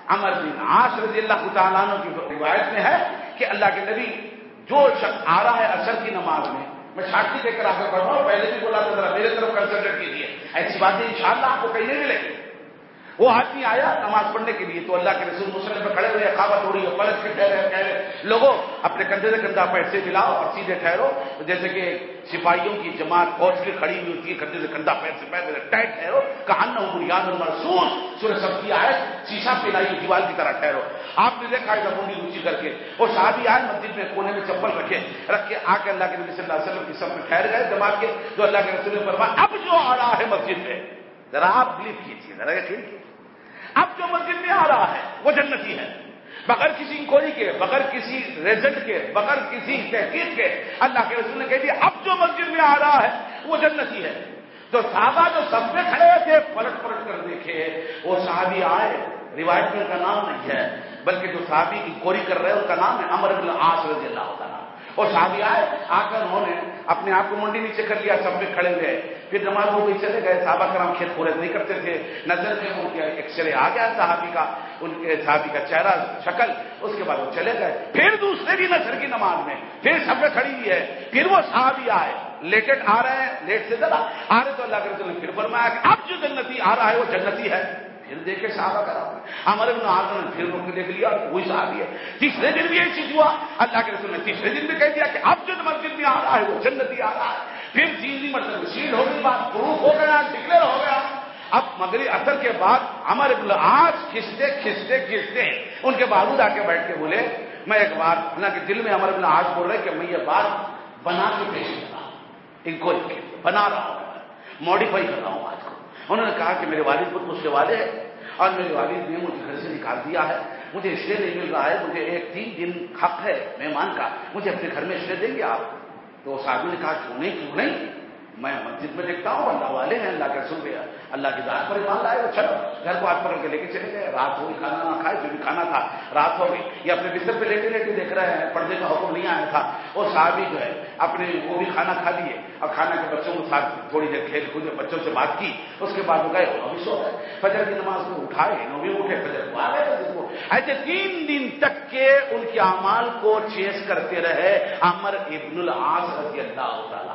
[SPEAKER 1] عمر بن عاص رضی اللہ تعالیٰ عنہ کی روایت میں ہے کہ اللہ کے نبی جو شخص آ رہا ہے عصر کی نماز میں، میں شاکی دے کر آ کر پڑھ رہا ہوں، پہلے بھی بولا تھا ذرا میرے طرف کنسنٹریٹ کیجیے، ایسی باتیں انشاءاللہ آپ کو کہیں نہیں ملے گی۔ وہ آدمی آیا نماز پڑھنے کے لیے تو اللہ کے رسول مسلم پہ کھڑے ہوئے، خوابت ہو رہی ہے، پلٹ کے ٹھہرے کہہ رہے لوگوں اپنے کندھے سے کندھا پیسے ملاؤ اور سیدھے ٹھہرو، جیسے کہ سپاہیوں کی جماعت فوج کی کھڑی ہوئی ہوتی ہے، کندھے سے کندھا پیر سے پیر ٹائٹ ٹھہرو، کہاں بنیاد المرسوس سورہ سب کی آیت، شیشہ پلائی دیوار کی طرح ٹھہرو۔ آپ نے دیکھا ہے منڈی اونچی کر کے وہ صحابی آئے مسجد میں کونے میں چپل رکھے رکھ کے آ کے اللہ کے نبی صلی اللہ علیہ وسلم کی سب میں ٹھہر گئے جماعت کے، جو اللہ کے رسول نے فرمایا اب جو آ رہا ہے مسجد میں، ذرا آپ بلیو کیجیے، ذرا یقین کیجیے، اب جو مسجد میں آ رہا ہے وہ جنتی ہے، بغیر کسی انکوائری کے، بغیر کسی ریزلٹ کے، بغیر کسی تحقیق کے اللہ کے رسول نے کہہ دیا اب جو مسجد میں آ رہا ہے وہ جنتی ہے۔ تو صحابہ جو سب میں کھڑے تھے پلٹ پلٹ کر دیکھے، وہ صحابی آئے، روایت میں ان کا نام نہیں ہے بلکہ جو صحابی انکوائری کر رہے ہیں ان کا نام ہے عمر بن العاص رضی اللہ تعالیٰ۔ اور صحابی آئے، آ کر انہوں نے اپنے آپ کو منڈی نیچے کر لیا، سب میں کھڑے ہوئے، پھر نماز ہو گئی چلے گئے۔ صحابہ کرام کھیت خورت نہیں کرتے تھے، نظر میں ان کے ایکسرے آ گیا صحابی کا، ان کے صحابی کا چہرہ شکل، اس کے بعد وہ چلے گئے۔ پھر دوسرے دن عصر کی نماز میں پھر سب میں کھڑی ہوئی ہے، پھر وہ صحابی آئے، لیٹٹ آ رہے ہیں، لیٹ سے ذرا آ رہے تو اللہ کے رسول نے پھر فرمایا کہ اب جو جنتی آ رہا ہے وہ جنتی ہے۔ پھر دیکھے صحابہ کرام عمر بن عاص نے پھر روک کے دیکھ لیا وہی صحابی ہے۔ تیسرے دن بھی یہ چیز ہوا، اللہ کے رسول نے تیسرے دن بھی کہہ دیا کہ اب جو مسجد میں آ رہا ہے وہ جنتی آ رہا ہے۔ پھر تیسری مرتبہ شیل ہو گئی، بات پروف ہو گیا، ڈکلیئر ہو گیا۔ اب مغرب اثر کے بعد عمر بن العاص کھستے کھستے کھستے ان کے بازو آ کے بیٹھ کے بولے میں ایک بات، حالانکہ دل میں عمر بن العاص بول رہے کہ میں یہ بات بنا کے پیش کر رہا ہوں، انکوائری بنا رہا ہوں، ماڈیفائی کر رہا ہوں بات کو۔ انہوں نے کہا کہ میرے والد خود مجھ سے والے ہیں اور میرے والد نے مجھے گھر سے نکال دیا ہے، مجھے اس لیے نہیں مل رہا ہے، مجھے ایک تین دن حق ہے مہمان کا، مجھے اپنے گھر میں اس لیے دیں گے آپ؟ تو صحابی نے کہا کیوں نہیں کیوں نہیں، میں مسجد میں دیکھتا ہوں اللہ والے ہیں، اللہ کے رسول ہیں، اللہ کی ذات پر ایمان لائے، وہ چلو گھر کو ہاتھ پکڑ کے لے کے چلے گئے۔ رات ہو گئی، کھانا نہ کھائے، جو بھی کھانا تھا رات ہو گئی، یہ اپنے بستر پہ لیٹے لیٹے دیکھ رہے ہیں، پردے کا حکم نہیں آیا تھا۔ اور صحابی جو ہے اپنے وہ بھی کھانا کھا لیے اور کھانا کے بچوں کے ساتھ تھوڑی دیر کھیل کود بچوں سے بات کی، اس کے بعد وہ گئے، وہ بھی سو گئے۔ فجر کی نماز کو اٹھائے، وہ بھی اٹھے، فجر کو آ گئے کو۔ ایسے تین دن تک کے ان کے اعمال کو چیز کرتے رہے عمر ابن العاص رضی اللہ تعالیٰ،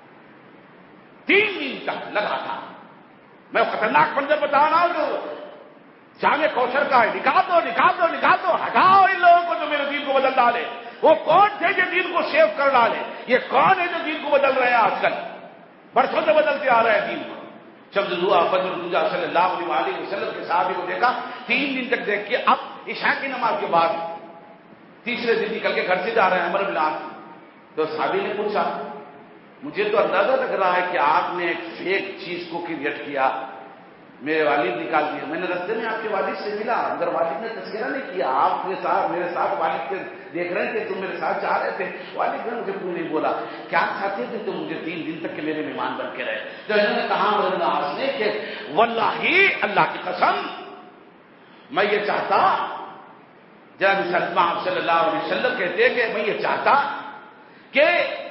[SPEAKER 1] تین دن تک لگا تھا۔ میں خطرناک منظر بتا رہا ہوں جو جامع کوثر کا ہے، نکال دو نکال دو نکال دو، ہٹاؤ ان لوگوں کو جو میرے دین کو بدل ڈالے۔ وہ کون تھے جو دین کو سیو کر ڈالے؟ یہ کون ہے جو دین کو بدل رہے ہیں آج کل؟ برسوں سے بدلتے آ رہے ہیں دین کو۔ شمس ہوا بدر الدجا صلی اللہ علیہ وسلم کے صحابی کو دیکھا، تین دن تک دیکھ کے اب عشاء کی نماز کے بعد تیسرے دن نکل کے گھر سے جا رہے ہیں عمر بن العاص۔ تو صحابی نے پوچھا مجھے تو اندازہ لگ رہا ہے کہ آپ نے ایک فیک چیز کو کریٹ کیا، میرے والد نکال دیے، میں نے رستے میں آپ کے والد سے ملا، اگر والد نے تذکرہ نہیں کیا، آپ کے ساتھ میرے ساتھ والد کے دیکھ رہے تھے، تم میرے ساتھ جا رہے تھے، والد نے مجھے کیوں نہیں بولا؟ کیا چاہتے تھے تم مجھے تین دن تک کے میرے مہمان بن کے رہے؟ تو انہوں نے کہا عمر بن العاص نے کہ واللہ اللہ کی قسم میں یہ چاہتا، جناب سلمان صلی اللہ علیہ وسلم کہتے ہیں کہ میں یہ چاہتا کہ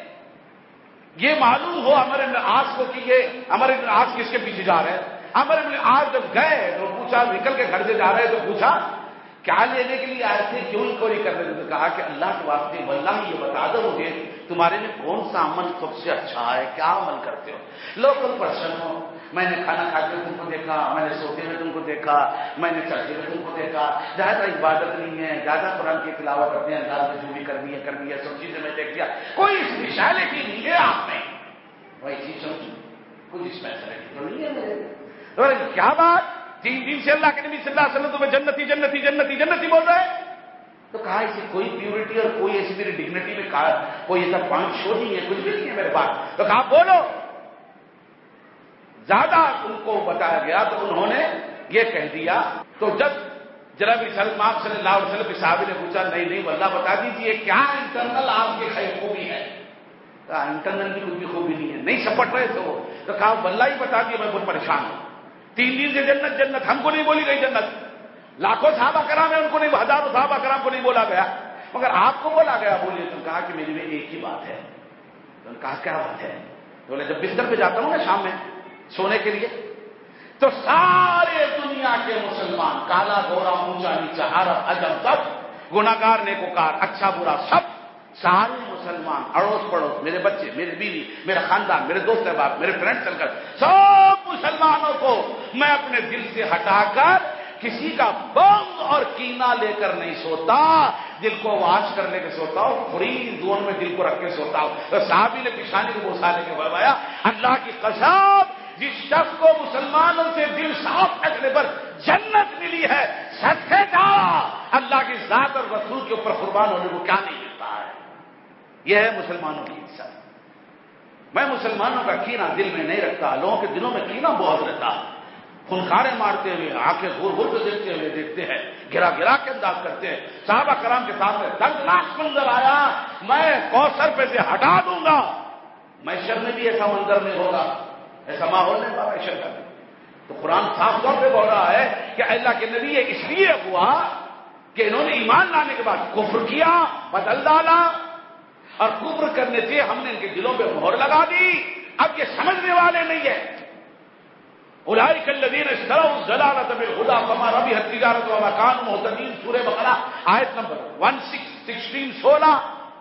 [SPEAKER 1] یہ معلوم ہو عمر بن العاص کو کہ یہ عمر بن العاص کس کے پیچھے جا رہے ہیں۔ عمر بن العاص جب گئے تو پوچھا، نکل کے گھر سے جا رہے تو پوچھا کیا لینے کے لیے آئے تھے، کیوں انکوائری کر رہے تھے؟ تو کہا کہ اللہ کے واسطے واللہ یہ بتا دو مجھے تمہارے میں کون سا عمل سب سے اچھا ہے، کیا عمل کرتے ہو؟ لوکل پرسن ہو، میں نے کھانا کھاتے ہوئے تم کو دیکھا، میں نے سوتے ہوئے تم کو دیکھا، میں نے چلتے ہوئے تم کو دیکھا، زیادہ عبادت نہیں ہے، زیادہ قرآن کی تلاوت اپنے انداز میں جو بھی کرنی ہے کرنی ہے، سب چیزیں میں دیکھ لیا، کوئی اسپیشلٹی نہیں ہے آپ میں، وہی چیز سمجھو کچھ اسپیشلٹی تو نہیں ہے میرے۔ کیا بات، تین دن سے اللہ کے نبی صلی اللہ علیہ وسلم تمہیں جنتی جنتی جنتی جنتی بول رہے ہیں؟ تو کہا اسے کوئی پیورٹی اور کوئی ایسی میری ڈگنیٹی میں کہا کوئی ایسا پوائنٹ شو نہیں ہے، کچھ بھی نہیں ہے میرے پاس۔ تو کہا بولو، زیادہ ان کو بتایا گیا تو انہوں نے یہ کہہ دیا۔ تو جب جناب سلمان صلی اللہ علیہ وسلم کے صحابی نے پوچھا نہیں نہیں واللہ بتا دیجیے کیا انٹرنل آپ کی خیر خوبی ہے؟ کہا انٹرنل بھی کچھ بھی خوبی نہیں ہے، نہیں سپٹ رہے تھے وہ۔ تو کہا واللہ ہی بتا دیے میں بہت پریشان ہوں، تین دن سے جنت جنت، ہم کو نہیں بولی گئی جنت، لاکھوں صحابہ کرام ہیں ان کو نہیں، ہزاروں صحابہ کرام کو نہیں بولا گیا، مگر آپ کو بولا گیا، بولیے۔ تو کہا کہ میری میں ایک ہی بات ہے۔ تو کہا کیا بات ہے؟ تو بولے جب بستر پہ جاتا ہوں نا شام میں سونے کے لیے تو سارے دنیا کے مسلمان، کالا گورا اونچا نیچا عرب عجم سب، گناہگار نیکوکار، اچھا برا سب، سارے مسلمان، اڑوس پڑوس، میرے بچے، میری بیوی، میرا خاندان، میرے دوست احباب، میرے فرینڈ سرکل، سب مسلمانوں کو میں اپنے دل سے ہٹا کر کسی کا بغض اور کینہ لے کر نہیں سوتا، دل کو واش کر لے کے سوتا ہوں، فری زون میں دل کو رکھ کے سوتا ہوں۔ تو صحابی نے پیشانی کو بوسا لے کے فرمایا، اللہ کی قسم، جس شخص کو مسلمانوں سے دل صاف رکھنے پر جنت ملی ہے، صدقے کا اللہ کی ذات اور رسول کے اوپر قربان ہونے کو کیا نہیں ملتا ہے۔ یہ ہے مسلمانوں کی عزت۔ میں مسلمانوں کا کینہ دل میں نہیں رکھتا، لوگوں کے دلوں میں کینہ بہت رہتا، خونخارے مارتے ہوئے، آنکھیں گھور گھور کے دیکھتے ہوئے دیکھتے ہیں، گرا گرا کے انداز کرتے ہیں۔ صحابہ کرام کے سامنے دردناک منظر آیا، میں کوثر پہ سے ہٹا دوں گا، محشر میں بھی ایسا منظر نہیں ہوگا، ایسا ماحول نہیں ہوگا محشر کا۔ تو قرآن صاف طور پہ بول رہا ہے کہ اللہ کے نبی یہ اس لیے ہوا کہ انہوں نے ایمان لانے کے بعد کفر کیا، بدل ڈالا، اور کفر کرنے سے ہم نے ان کے دلوں پہ مہر لگا دی، اب یہ سمجھنے والے نہیں ہیں۔ اولئک الذین اشتروا الضلالۃ بالہدی فما ربحت تجارتهم وما كانوا مهتدین، سورہ بقرہ آیت نمبر سولہ سولہ۔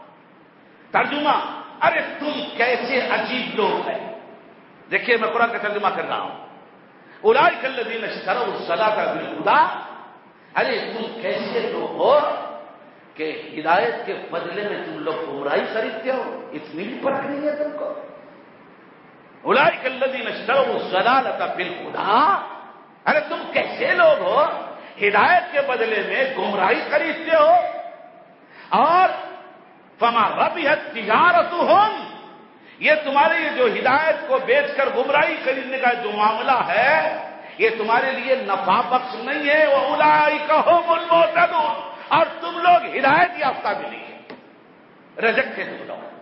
[SPEAKER 1] ترجمہ، ارے تم کیسے عجیب لوگ ہیں۔ دیکھیے میں قرآن کا ترجمہ کر رہا ہوں۔ اولئک الذین اشتروا الضلالۃ بالہدی، ارے تم کیسے لوگ ہو کہ ہدایت کے بدلے میں تم لوگ گمراہی خریدتے ہو، اتنی بھی فرق نہیں ہے تم کو۔ اولئک الذین اشتروا الضلالۃ بالہدی، ارے تم کیسے لوگ ہو ہدایت کے بدلے میں گمراہی خریدتے ہو، اور فما ربحت تجارتهم، یہ تمہارے یہ جو ہدایت کو بیچ کر گمراہی خریدنے کا جو معاملہ ہے یہ تمہارے لیے نفع بخش نہیں ہے۔ واولئک هم المہتدون، اور تم لوگ ہدایت یافتہ بھی نہیں ہے، رجکٹ ہے تم لوگ،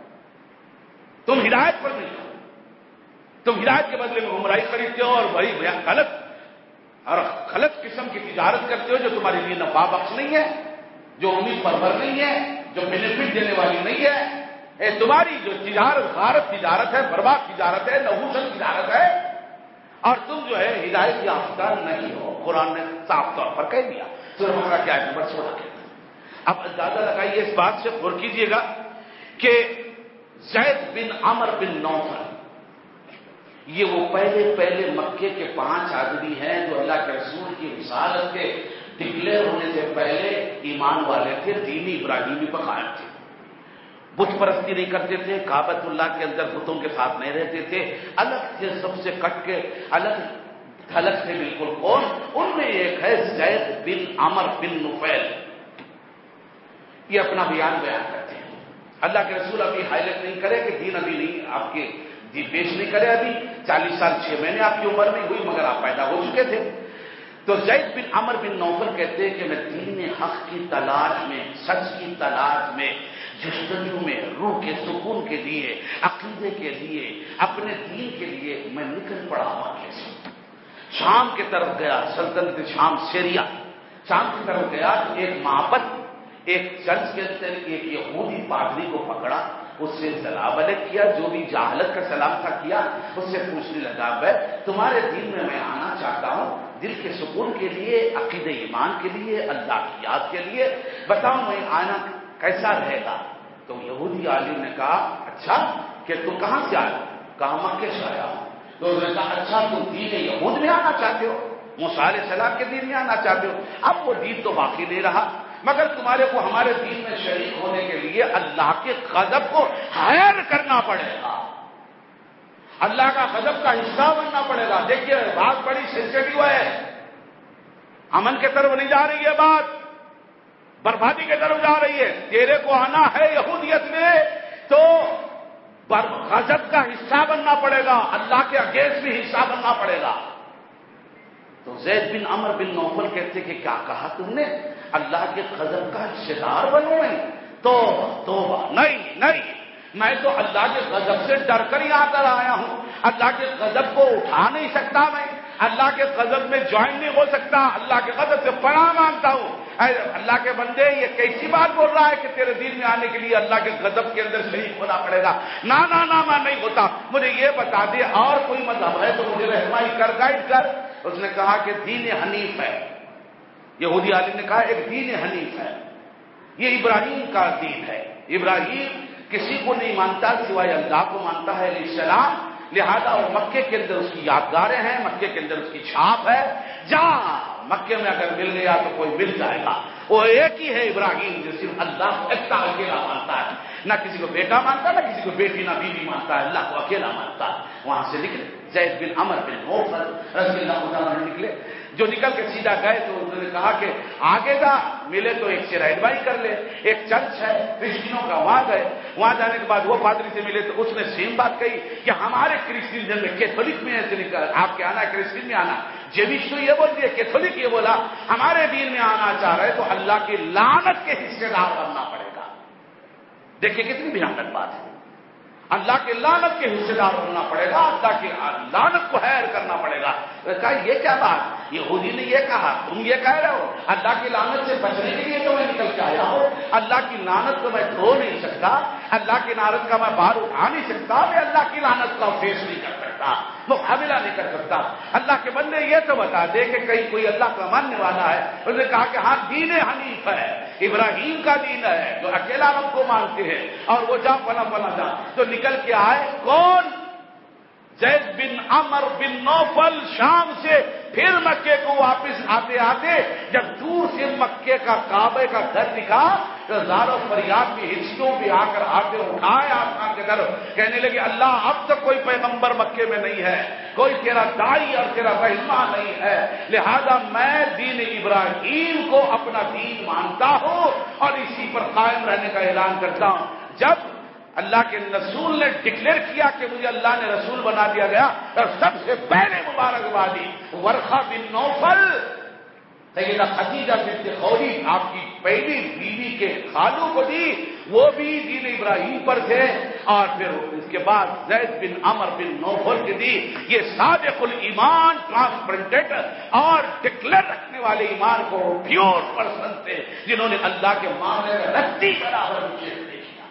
[SPEAKER 1] تم ہدایت پر نہیں ہو، تم ہدایت کے بدلے میں گمراہی خریدتے ہو اور بڑی غلط اور غلط قسم کی تجارت کرتے ہو جو تمہارے لیے نفع بخش نہیں ہے، جو امید پرور نہیں ہے، جو بینیفٹ دینے والی نہیں ہے۔ اے تمہاری جو تجارت غارت تجارت ہے، برباد تجارت ہے، نحوست تجارت ہے، اور تم جو ہے ہدایت یافتہ نہیں ہو۔ قرآن نے صاف طور پر کہہ دیا، سورہ بقرہ کی آیت نمبر سولہ کے۔ اب اندازہ لگائیے، اس بات سے غور کیجیے گا کہ زید بن عمرو بن نوفل، یہ وہ پہلے پہلے مکے کے پانچ آدمی ہیں جو اللہ کے رسول کی رسالت کے ڈکلیئر ہونے سے پہلے ایمان والے تھے، دینی ابراہیمی پر قائم تھے، بت پرستی نہیں کرتے تھے، کعبۃ اللہ کے اندر بتوں کے ساتھ نہیں رہتے تھے، الگ تھے، سب سے کٹ کے الگ تھلگ تھے بالکل۔ کون ان میں ایک ہے زید بن عمرو بن نفیل، یہ اپنا بیان بیان کرتے ہیں۔ اللہ کے رسول ابھی ہائی لائٹ نہیں کرے کہ دین ابھی نہیں آپ کے جی پیش نہیں کرے، ابھی چالیس سال چھ مہینے آپ کی عمر نہیں ہوئی مگر آپ پیدا ہو چکے تھے۔ تو زید بن عمرو بن نوفل کہتے ہیں کہ میں دین حق کی تلاش میں، سچ کی تلاش میں، جستجو میں، روح کے سکون کے لیے، عقیدے کے لیے، اپنے دین کے لیے میں نکل پڑا مکے سے، شام کی طرف گیا، سلطنت شام سیریا، شام کی طرف گیا تو ایک معبد، ایک چرچ کے اندر ایک یہودی پادری کو پکڑا، اس سے سلام علیک کیا، جو بھی جہالت کا سلام تھا کیا، اس سے پوچھنے لگا، بھائی تمہارے دین میں میں آنا چاہتا ہوں، دل کے سکون کے لیے، عقید ایمان کے لیے، اللہ کی یاد کے لیے، بتاؤ میں آنا کیسا رہے گا؟ تو یہودی عالم نے کہا، اچھا کہ تم کہاں سے آئے؟ کہا مکے سے آیا ہوں۔ تو انہوں نے کہا، اچھا تم دین یہود میں آنا چاہتے ہو، موسیٰ علیہ السلام کے دین میں آنا چاہتے ہو؟ اب وہ دین تو باقی نہیں رہا، مگر تمہارے کو ہمارے دین میں شریک ہونے کے لیے اللہ کے غضب کو ہائر کرنا پڑے گا، اللہ کا غضب کا حصہ بننا پڑے گا۔ دیکھیے بات بڑی سینسیٹیو ہے، امن کی طرف نہیں جا رہی ہے بات، بربادی کی طرف جا رہی ہے۔ تیرے کو آنا ہے یہودیت میں تو غضب کا حصہ بننا پڑے گا، اللہ کے اگینسٹ بھی حصہ بننا پڑے گا۔ تو زید بن عمرو بن نوفل کہتے کہ کیا کہا تم نے؟ اللہ کے غضب کا حصے دار بنوں میں؟ توبہ توبہ، نہیں نہیں، میں تو اللہ کے غضب سے ڈر کر ہی آ کر آیا ہوں، اللہ کے غضب کو اٹھا نہیں سکتا، میں اللہ کے غضب میں جوائن نہیں ہو سکتا، اللہ کے غضب سے پناہ مانگتا ہوں۔ اے اللہ کے بندے، یہ کیسی بات بول رہا ہے کہ تیرے دین میں آنے کے لیے اللہ کے غضب کے اندر شریک ہونا پڑے گا؟ نہ نہ نہ، میں نہیں ہوتا، مجھے یہ بتا دے اور کوئی مذہب ہے تو مجھے رہنمائی کر، گائیڈ کر۔ اس نے کہا کہ دین حنیف ہے. یہودی عالم نے کہا ایک دین حنیف ہے, یہ ابراہیم کا دین ہے. ابراہیم کسی کو نہیں مانتا سوائے اللہ کو مانتا ہے علیہ السلام, لہذا وہ مکے کے اندر اس کی یادگاریں ہیں, مکے کے اندر اس کی چھاپ ہے. جہاں مکے میں اگر مل گیا تو کوئی مل جائے گا. وہ ایک ہی ہے ابراہیم جو صرف اللہ کو اکیلا مانتا ہے, نہ کسی کو بیٹا مانتا, نہ کسی کو بیٹی نہ بیوی مانتا ہے, اللہ کو اکیلا مانتا ہے. وہاں سے نکلے زید بن عمر بن نوفل رضی اللہ عنہ نکلے. جو نکل کے سیدھا گئے تو انہوں نے کہا کہ آگے جا, ملے تو ایک سے رہنمائی کر لے. ایک چرچ ہے کرسچنوں کا, وہاں گئے. وہاں جانے کے بعد وہ پادری سے ملے تو اس نے سیم بات کہی کہ ہمارے کرسچن میں کیتھولک میں ایسے نکل, آپ کے آنا ہے کرسچن میں آنا. جیوش تو یہ بول دیا, کیتھولک یہ بولا ہمارے دین میں آنا چاہ رہے تو اللہ کی لعنت کے حصے دار بننا پڑے گا. دیکھیے کتنی بھیانک بات ہے. اللہ کے لعنت کے حصے دار بننا پڑے گا, اللہ کی لعنت کو حیر کرنا پڑے گا. کہا یہ کیا بات, یہودی نے یہ کہا, تم یہ کہہ رہے ہو. اللہ کی لعنت سے بچنے کے لیے تو میں نکل کے آیا ہوں. اللہ کی لعنت کو میں دھو نہیں سکتا, اللہ کی لعنت کا میں باہر اٹھا نہیں سکتا, میں اللہ کی لعنت کا فیس نہیں کر سکتا, مقابلہ نہیں کر سکتا. اللہ کے بندے یہ تو بتا دے کہ کہیں کوئی اللہ کا ماننے والا ہے. انہوں نے کہا کہ ہاں دین حنیف ہے, ابراہیم کا دین ہے جو اکیلا رب کو مانتے ہیں, اور وہ جا پنا پنا جا. تو نکل کے آئے کون, زید بن عمر بن نوفل. شام سے پھر مکے کو واپس آتے آتے جب دور سے مکے کا کعبے کا گھر دکھا تو زارو فریاد کی ہچکیوں بھی آ کر آتے اٹھائے آسمان کے طرف, کہنے لگے اللہ اب تک کوئی پیغمبر مکے میں نہیں ہے, کوئی تیرا دائی اور تیرا رہنما نہیں ہے, لہذا میں دین ابراہیم کو اپنا دین مانتا ہوں اور اسی پر قائم رہنے کا اعلان کرتا ہوں. جب اللہ کے رسول نے ڈکلیئر کیا کہ مجھے اللہ نے رسول بنا دیا گیا, اور سب سے پہلے مبارکبادی ورقہ بن نوفل, سیدہ خدیجہ بنت خویلد آپ کی پہلی بیوی کے خالو کو دی, وہ بھی دین ابراہیم پر تھے. اور پھر اس کے بعد زید بن عمر بن نوفل کے دی. یہ صادق الایمان, ٹرانسپرنٹڈ اور ڈکلیئر رکھنے والے ایمان کو پیور پرسن تھے, جنہوں نے اللہ کے معاملے میں رتی برابر نیچے کیا.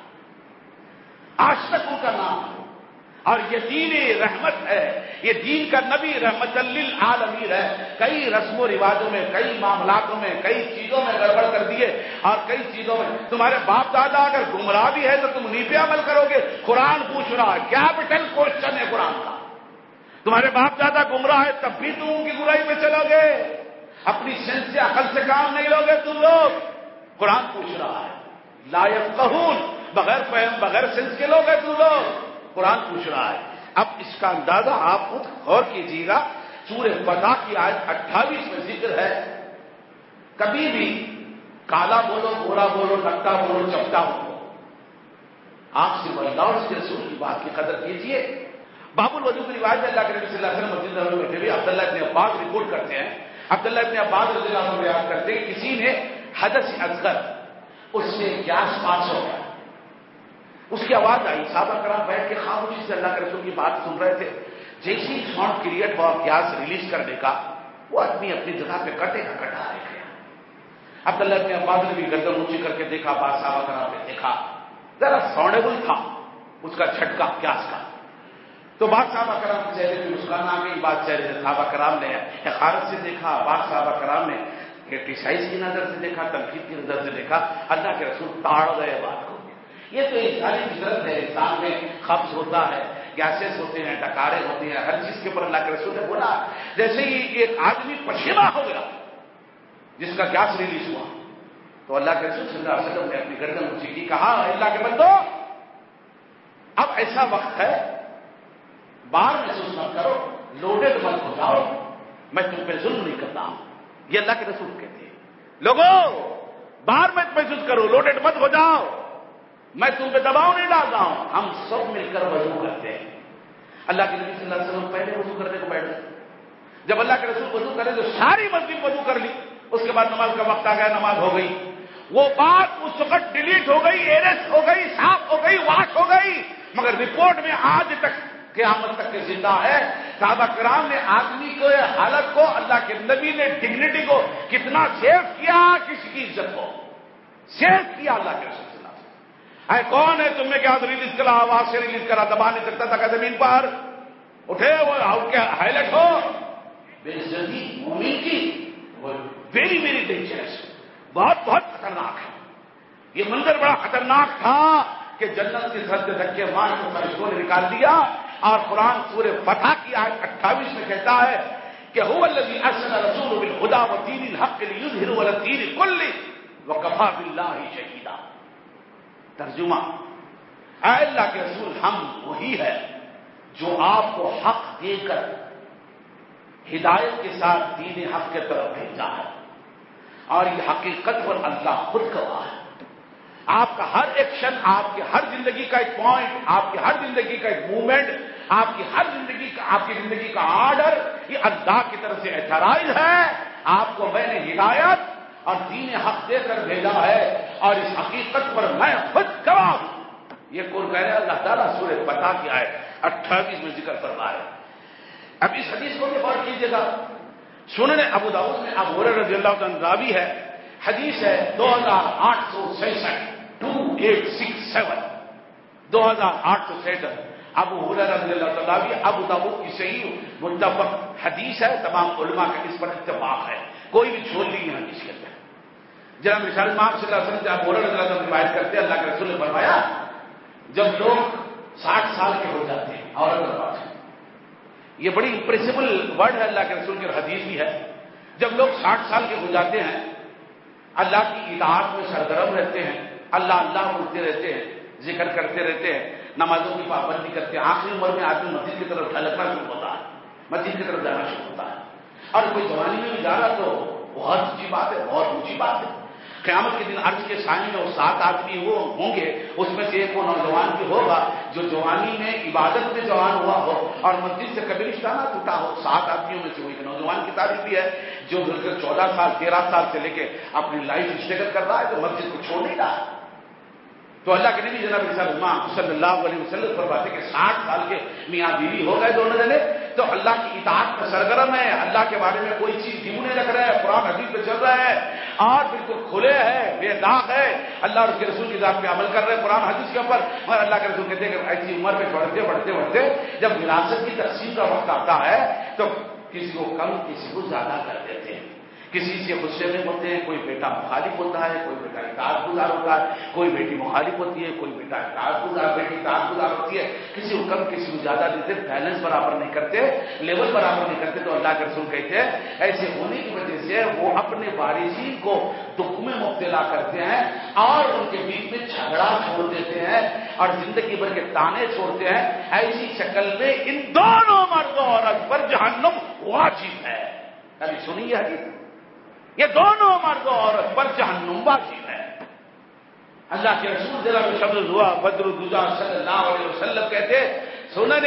[SPEAKER 1] آج تک ان کا نام ہے, اور یہ دین رحمت ہے, یہ دین کا نبی رحمت للعالمین ہے. کئی رسم و رواجوں میں, کئی معاملاتوں میں, کئی چیزوں میں گڑبڑ کر دیے, اور کئی چیزوں میں تمہارے باپ دادا اگر گمراہ بھی ہے تو تم انہیں پہ عمل کرو گے. قرآن پوچھ رہا ہے, کیپٹل کوشچن ہے قرآن کا. تمہارے باپ دادا گمراہ ہے تب بھی تم ان کی برائی پہ چلو گے, اپنی سینس سے عقل سے کام نہیں لو گے تم لوگ. قرآن پوچھ رہا ہے, لا یفقہون, بغیر فہم بغیر سینس کے لوگ ہیں تم لوگ. قرآن پوچھ رہا ہے. اب اس کا اندازہ آپ خود غور کیجیے گا. سورہ فتح کی آیت اٹھائیس میں ذکر ہے, کبھی بھی کالا بولو, گورا بولو, نکتا بولو, چپٹا بولو, آپ سے اللہ اور اس کے رسول کی بات کی قدر کیجیے. باب الوضو کی روایت میں اللہ کے نبی صلی اللہ علیہ وسلم مسجد نبوی میں بیٹھے ہوئے عبداللہ ابن عباس رپورٹ کرتے ہیں. عبداللہ ابن عباس رضی اللہ عنہ بیان کرتے ہیں کسی نے حدث اصغر, اس سے گیس پاس ہو گیا, اس کی آواز آئی, صحابہ کرام بیٹھ کے خاموشی سے اللہ کے رسول کی بات سن رہے تھے. جیسی ساؤنڈ کریٹ ہوا گیس ریلیز کرنے کا, وہ آدمی اپنی جگہ پہ کٹے کا کٹا رہ گیا. عبداللہ ابن عباس نے بھی گردن اونچی کر کے دیکھا, بعض صحابہ کرام نے دیکھا, ذرا ساؤنڈیبل تھا اس کا جھٹکا گیس کا. تو بعض صحابہ کرام کے چہرے پہ مسکان آ گئی, بعض چہرے سے صحابہ کرام نے حقارت سے دیکھا, بعض صحابہ کرام نے کرٹیسائز کی نظر سے دیکھا, تنقید کی نظر سے دیکھا. اللہ کے رسول تاڑ گئے بات کو. یہ تو انسانی فطرت ہے, انسان میں قبض ہوتا ہے, گیسز ہوتے ہیں, ڈکارے ہوتے ہیں, ہر چیز کے اوپر اللہ کے رسول نے بولا. جیسے ہی ایک آدمی پشیمہ ہو گیا جس کا گیس ریلیز ہوا, تو اللہ کے رسول صلی اللہ علیہ وسلم نے اپنی گردن اونچی کی, کہا اللہ کے بندو اب ایسا وقت ہے, بار محسوس مت کرو, لوڈڈ مت ہو جاؤ, میں تم پہ ظلم نہیں کرتا ہوں. یہ اللہ کے رسول کہتے ہیں, لوگوں بار مت محسوس کرو, لوڈڈ مت ہو جاؤ, میں تم پہ دباؤ نہیں ڈالتا ہوں. ہم سب مل کر وضو کرتے ہیں. اللہ کے نبی صلی اللہ علیہ وسلم پہلے وضو کرنے کو بیٹھ گئے. جب اللہ کے رسول وضو کرے تو ساری مسجد وضو کر لی. اس کے بعد نماز کا وقت آ گیا, نماز ہو گئی. وہ بات اس وقت ڈیلیٹ ہو گئی, ایرس ہو گئی, صاف ہو گئی, واش ہو گئی, مگر رپورٹ میں آج تک قیامت تک کے زندہ ہے. صحابہ کرام نے آدمی کو حالت کو, اللہ کے نبی نے ڈگنیٹی کو کتنا سیو کیا, کسی کی عزت کو سیو کیا اللہ کے رسول. اے کون ہے تم نے کیا ریلیز کرا, آواز سے ریلیز کرا, دبا نہیں سکتا تھا کہ زمین پر اٹھے وہ آؤٹ کے ہائی لائٹ ہو. بے عزتی مومن کی وہ ویری ویری ڈینجرس، بہت بہت خطرناک ہے۔ یہ منظر بڑا خطرناک تھا کہ جنت کے سر سے دھکے مار کے فرشتوں نے نکال دیا، اور قرآن سورہ فتح کی آیت اٹھائیس میں کہتا ہے کہ هو الذی ارسل رسولہ بالہدی ودین الحق لیظہرہ علی الدین کلہ وکفی باللہ شہیدا۔ ترجمہ، اے اللہ کے رسول، ہم وہی ہے جو آپ کو حق دے کر ہدایت کے ساتھ دین حق کے طرف بھیجا ہے، اور یہ حقیقت پر اللہ خود گواہ ہے۔ آپ کا ہر ایکشن، آپ کی ہر زندگی کا ایک پوائنٹ، آپ کی ہر زندگی کا ایک موومنٹ، آپ کی ہر زندگی کا آپ کی زندگی کا آرڈر، یہ اللہ کی طرف سے اعتراض ہے۔ آپ کو میں نے ہدایت اور دین حق دے کر بھیجا ہے، اور اس حقیقت پر میں خود گواہ ہوں۔ یہ کون کہہ رہے ہیں؟ اللہ تعالیٰ سورہ فتح کی آیت اٹھائیس میں ذکر فرما ہے۔ اب اس حدیث کو بھی غور کیجیے گا، سنن ابو داؤد میں ابو ہریرہ رضی اللہ عنہ راوی ہے، حدیث ہے دو ہزار آٹھ سو سڑسٹھ ٹو ایٹ سکس سیون دو ہزار آٹھ سو سڑسٹھ ابو ہریرہ رضی اللہ عنہ راوی، ابو داؤد کی صحیح متفق حدیث ہے، تمام علماء کا اس پر اتفاق ہے، کوئی بھی چھوڑ نہیں ہے حدیث کے اندر۔ جناب رسول اللہ صلی اللہ علیہ وسلم سے ابو ہریرہ رضی اللہ عنہ روایت کرتے ہیں، اللہ کے رسول نے فرمایا جب لوگ ساٹھ سال کے ہو جاتے ہیں، عورت اور بات، یہ بڑی امپریسیبل ورڈ ہے، اللہ کے رسول کی حدیث بھی ہے، جب لوگ ساٹھ سال کے ہو جاتے ہیں، اللہ کی اطاعت میں سرگرم رہتے ہیں، اللہ اللہ بولتے رہتے ہیں، ذکر کرتے رہتے ہیں، نمازوں کی پابندی کرتے ہیں، آخری عمر میں آدمی مسجد کی طرف ڈھلکنا شروع ہوتا ہے، مسجد کی طرف جانا شروع ہوتا ہے، اور کوئی جوانی میں بھی جا رہا تو بہت اونچی بات ہے، بہت اونچی بات ہے۔ قیامت کے دن عرش کے سائے میں وہ سات آدمی وہ ہوں گے، اس میں سے ایک وہ نوجوان بھی ہوگا جو جوانی میں عبادت میں جوان ہوا ہو اور مسجد سے کبھی رشتہ نہ ٹوٹا ہو۔ سات آدمیوں میں سے وہ ایک نوجوان کی تعریف بھی ہے جو بالکل چودہ سال تیرہ سال سے لے کے اپنی لائف اسٹرگل کر رہا ہے، تو مسجد کو چھوڑ نہیں رہا ہے۔ تو اللہ کے نبی جناب صلی اللہ علیہ وسلم فرماتے کہ ساٹھ سال کے میاں بیوی ہو گئے دونوں جنے، تو اللہ کی اطاعت میں سرگرم ہے، اللہ کے بارے میں کوئی چیز ڈھونڈ نہیں رکھ رہے ہیں، قرآن حدیث پہ چل رہا ہے، اور بالکل کھلے ہیں، بے داغ ہے، اللہ اور اس کے رسول کی ذات پہ عمل کر رہے ہیں قرآن حدیث کے اوپر۔ اور اللہ کے رسول کہتے ہیں کہ ایسی عمر میں بڑھتے بڑھتے بڑھتے جب وراثت کی تقسیم کا وقت آتا ہے تو کسی کو کم کسی کو زیادہ کر دیتے ہیں، کسی سے غصے میں ہوتے ہیں، کوئی بیٹا مخالف ہوتا ہے، کوئی بیٹا اطاعت گزار ہوتا ہے، کوئی بیٹی مخالف ہوتی ہے، کوئی بیٹا اطاعت گزار بیٹی اطاعت گزار ہوتی ہے، کسی کو کم کسی کو زیادہ دیتے، بیلنس برابر نہیں کرتے، لیول برابر نہیں کرتے۔ تو اللہ کے رسول کہتے ہیں ایسے ہونے کی وجہ سے وہ اپنے وارثین کو دکھ میں مبتلا کرتے ہیں اور ان کے بیچ میں جھگڑا چھوڑ دیتے ہیں اور زندگی بھر کے تانے چھوڑتے ہیں۔ ایسی شکل میں ان دونوں مرد و عورت پر جہنم واجب ہے۔ کبھی سنی ہے حدیث؟ یہ دونوں مرد و عورت پر جہنم واجب ہے۔ اللہ کے رسول جناب شمس الہوا بدر الدجا صلی اللہ علیہ وسلم کہتے سنن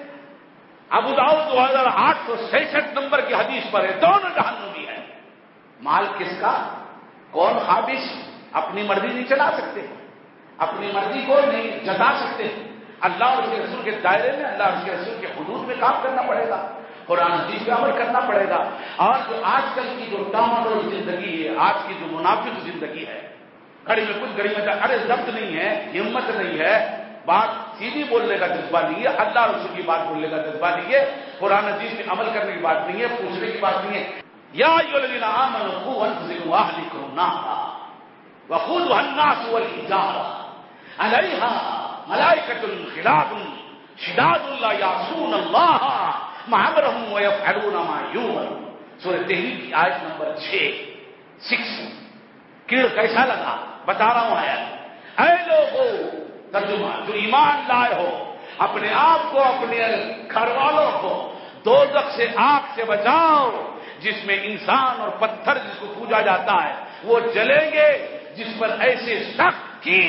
[SPEAKER 1] ابو داؤد دو ہزار آٹھ سو سڑسٹھ نمبر کی حدیث پر ہے، دونوں جہنمی ہے۔ مال کس کا؟ کون قابض؟ اپنی مرضی نہیں چلا سکتے، اپنی مرضی کو نہیں جتا سکتے، اللہ اور اس کے رسول کے دائرے میں، اللہ اور اس کے رسول کے حدود میں کام کرنا پڑے گا، قرآن حدیث پہ عمل کرنا پڑے گا۔ اور جو آج کل کی جو ڈامڈول زندگی ہے، آج کی جو منافق زندگی ہے، گھڑی میں کچھ گھڑی میں ارے ضبط نہیں ہے، ہمت نہیں ہے، بات سیدھی بولنے کا جذبہ نہیں ہے، اللہ اور رسول کی بات بولنے کا جذبہ نہیں ہے، قرآن حدیث پہ عمل کرنے کی بات نہیں ہے، پوچھنے کی بات نہیں ہے۔ یا ایھا الذین آمنوا قوا انفسکم واہلیکم نارا وقودھا الناس والحجارہ علیہا ملائکۃ غلاظ شداد لا یعصون اللہ ما امرهم ویفعلون ما یؤمرون۔ سورہ تحریم کی آیت نمبر چھ سکس۔ کیڑ کیسا لگا؟ بتا رہا ہوں آیت۔ اے لوگوں، ترجمہ، جو ایمان لائے ہو، اپنے آپ کو اپنے گھر والوں کو دوزخ سے آگ سے بچاؤ جس میں انسان اور پتھر جس کو پوجا جاتا ہے وہ جلیں گے، جس پر ایسے سخت کیل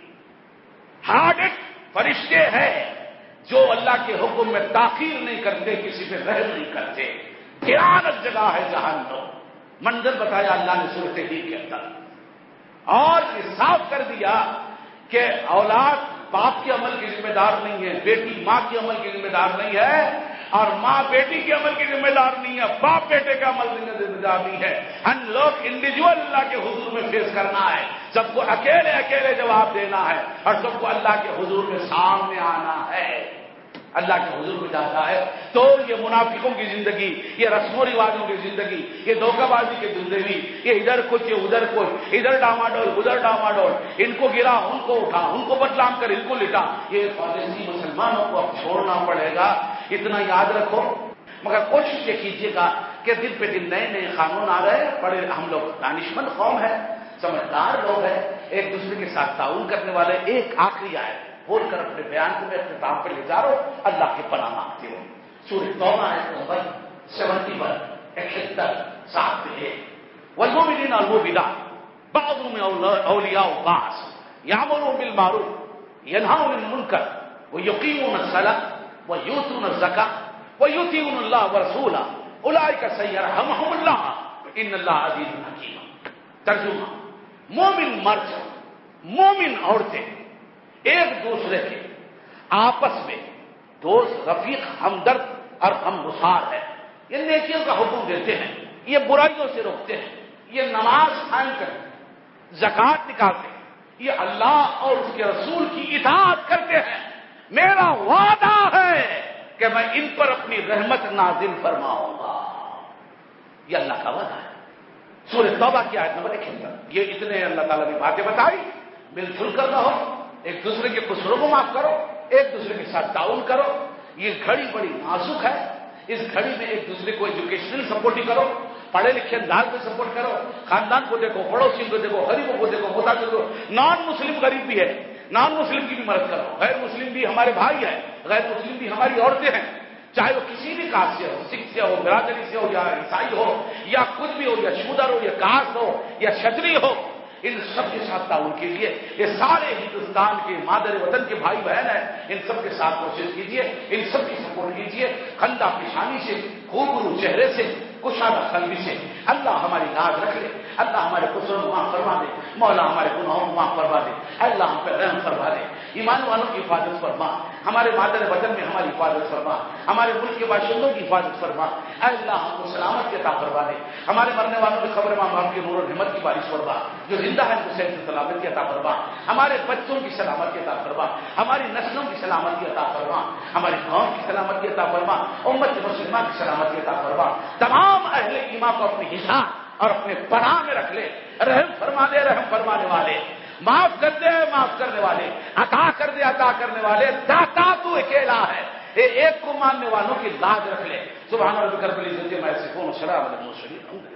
[SPEAKER 1] ہارڈ فرشتے ہیں جو اللہ کے حکم میں تاخیر نہیں کرتے، کسی پہ رحم نہیں کرتے۔ بھیانک جگہ ہے جہنم۔ منظر بتایا اللہ نے سورۃ تحریم کے اندر، اور صاف کر دیا کہ اولاد باپ کے عمل کی ذمہ دار نہیں ہے، بیٹی ماں کے عمل کی ذمہ دار نہیں ہے، اور ماں بیٹی کے عمل کی ذمہ دار نہیں ہے، باپ بیٹے کا عمل کی ذمہ دار نہیں ہے۔ ہم لوگ انڈیویجول اللہ کے حضور میں فیس کرنا ہے، سب کو اکیلے اکیلے جواب دینا ہے، اور سب کو اللہ کے حضور میں سامنے آنا ہے۔ اللہ کے حضور میں جاتا ہے تو یہ منافقوں کی زندگی، یہ رسم و رواجوں کی زندگی، یہ دھوکہ بازی کی زندگی، یہ ادھر کچھ یہ ادھر کچھ، ادھر ڈاماڈول ادھر ڈاماڈول، ان کو گرا ان کو اٹھا، ان کو بدنام کر ان کو لٹا، یہ پالیسی مسلمانوں کو اب چھوڑنا پڑے گا، اتنا یاد رکھو۔ مگر کوشش یہ کیجیے گا کہ دن پہ دن نئے نئے قانون آ رہے ہیں، بڑے ہم لوگ دانشمند قوم ہے، سمجھدار لوگ ہیں، ایک دوسرے کے ساتھ تعاون کرنے والے۔ ایک آخری آیت بول کر اپنے بیان کو میں اپنے کام پہ لے جا رہا ہوں، اللہ کی پناہ مانگتی ہوں۔ سورہ توبہ آیت نمبر سیونٹی ون اکہتر ساتھ میں ہے، والمؤمنین والمؤمنات بعضهم اولیاء بعض یامرون بالمعروف ینہون عن المنکر ویقیمون الصلاۃ ویؤتون الزکاۃ ویطیعون اللہ ورسولہ اولئک سیرحمہم اللہ ان اللہ عزیز حکیم۔ ترجمہ، مومن مرد مومن عورتیں ایک دوسرے کے آپس میں دوست، رفیق، ہمدرد اور ہمگسار ہے، یہ نیکیوں کا حکم دیتے ہیں، یہ برائیوں سے روکتے ہیں، یہ نماز قائم کرتے ہیں، زکوٰۃ نکالتے ہیں، یہ اللہ اور اس کے رسول کی اطاعت کرتے ہیں۔ میرا وعدہ ہے کہ میں ان پر اپنی رحمت نازل فرماؤں گا، یہ اللہ کا وعدہ ہے۔ سورہ توبہ کی آیت نمبر اکہتر۔ یہ اتنے اللہ تعالیٰ نے باتیں بتائی، مل جل کر رہو، ایک دوسرے کے قصوروں کو معاف کرو، ایک دوسرے کے ساتھ تعاون کرو۔ یہ گھڑی بڑی نازک ہے، اس گھڑی میں ایک دوسرے کو ایجوکیشنل سپورٹ ہی کرو، پڑھے لکھے انداز میں سپورٹ کرو، خاندان کو دیکھو، پڑوسی کو دیکھو، غریبوں کو دیکھو، محتاجوں کو، نان مسلم غریب بھی ہے، نان مسلم کی بھی مدد کرو، غیر مسلم بھی ہمارے بھائی ہیں، غیر مسلم بھی ہماری عورتیں ہیں، چاہے وہ کسی بھی کاسٹ سے ہو، سکھ سے ہو، برادری سے ہو، یا عیسائی ہو، یا کچھ بھی ہو، یا شودر ہو، یا کاسٹ ہو، یا چھتری ہو، ان سب کے ساتھ تعاون کیجیے۔ یہ سارے ہندوستان کے مادر وطن کے بھائی بہن ہیں، ان سب کے ساتھ کوشش کیجیے، ان سب کی سپورٹ کیجیے، خندہ پیشانی سے، خوبرو چہرے سے، کشادہ قلبی سے۔ اللہ ہماری لاز رکھ لے، اللہ ہمارے قصور کو معاف فرما دے، مولا ہمارے گناہوں کو معاف فرما دے، اللہ ہم پہ رحم فرما دے، ایمان والوں کی حفاظت فرما، ہمارے مادر وطن میں ہماری حفاظت فرما، ہمارے ملک کے باشندوں کی حفاظت فرما، اللہ ہم کو سلامت عطا فرما دے، ہمارے مرنے والوں کی خبر ماں باپ کے نور و رحمت کی بارش فرما، جو زندہ ہے ان کو صحت سلامتی عطا فرما، ہمارے بچوں کی سلامتی عطا فرما، ہماری نسلوں کی سلامتی عطا فرما، ہماری قوم کی سلامتی عطا فرما، امت مسلمہ کی سلامتی عطا فرما، تمام اہل ایمان کو اپنی حصہ اور اپنے پناہ میں رکھ لے، رحم فرما دے، رحم فرمانے والے، معاف کر دے، معاف کرنے والے، عطا کر دے، عطا کرنے والے، داتا تو اکیلا ہے، ایک کو ماننے والوں کی لاج رکھ لے۔ سبحان ربک رب العزت عما یصفون وسلام علی المرسلین۔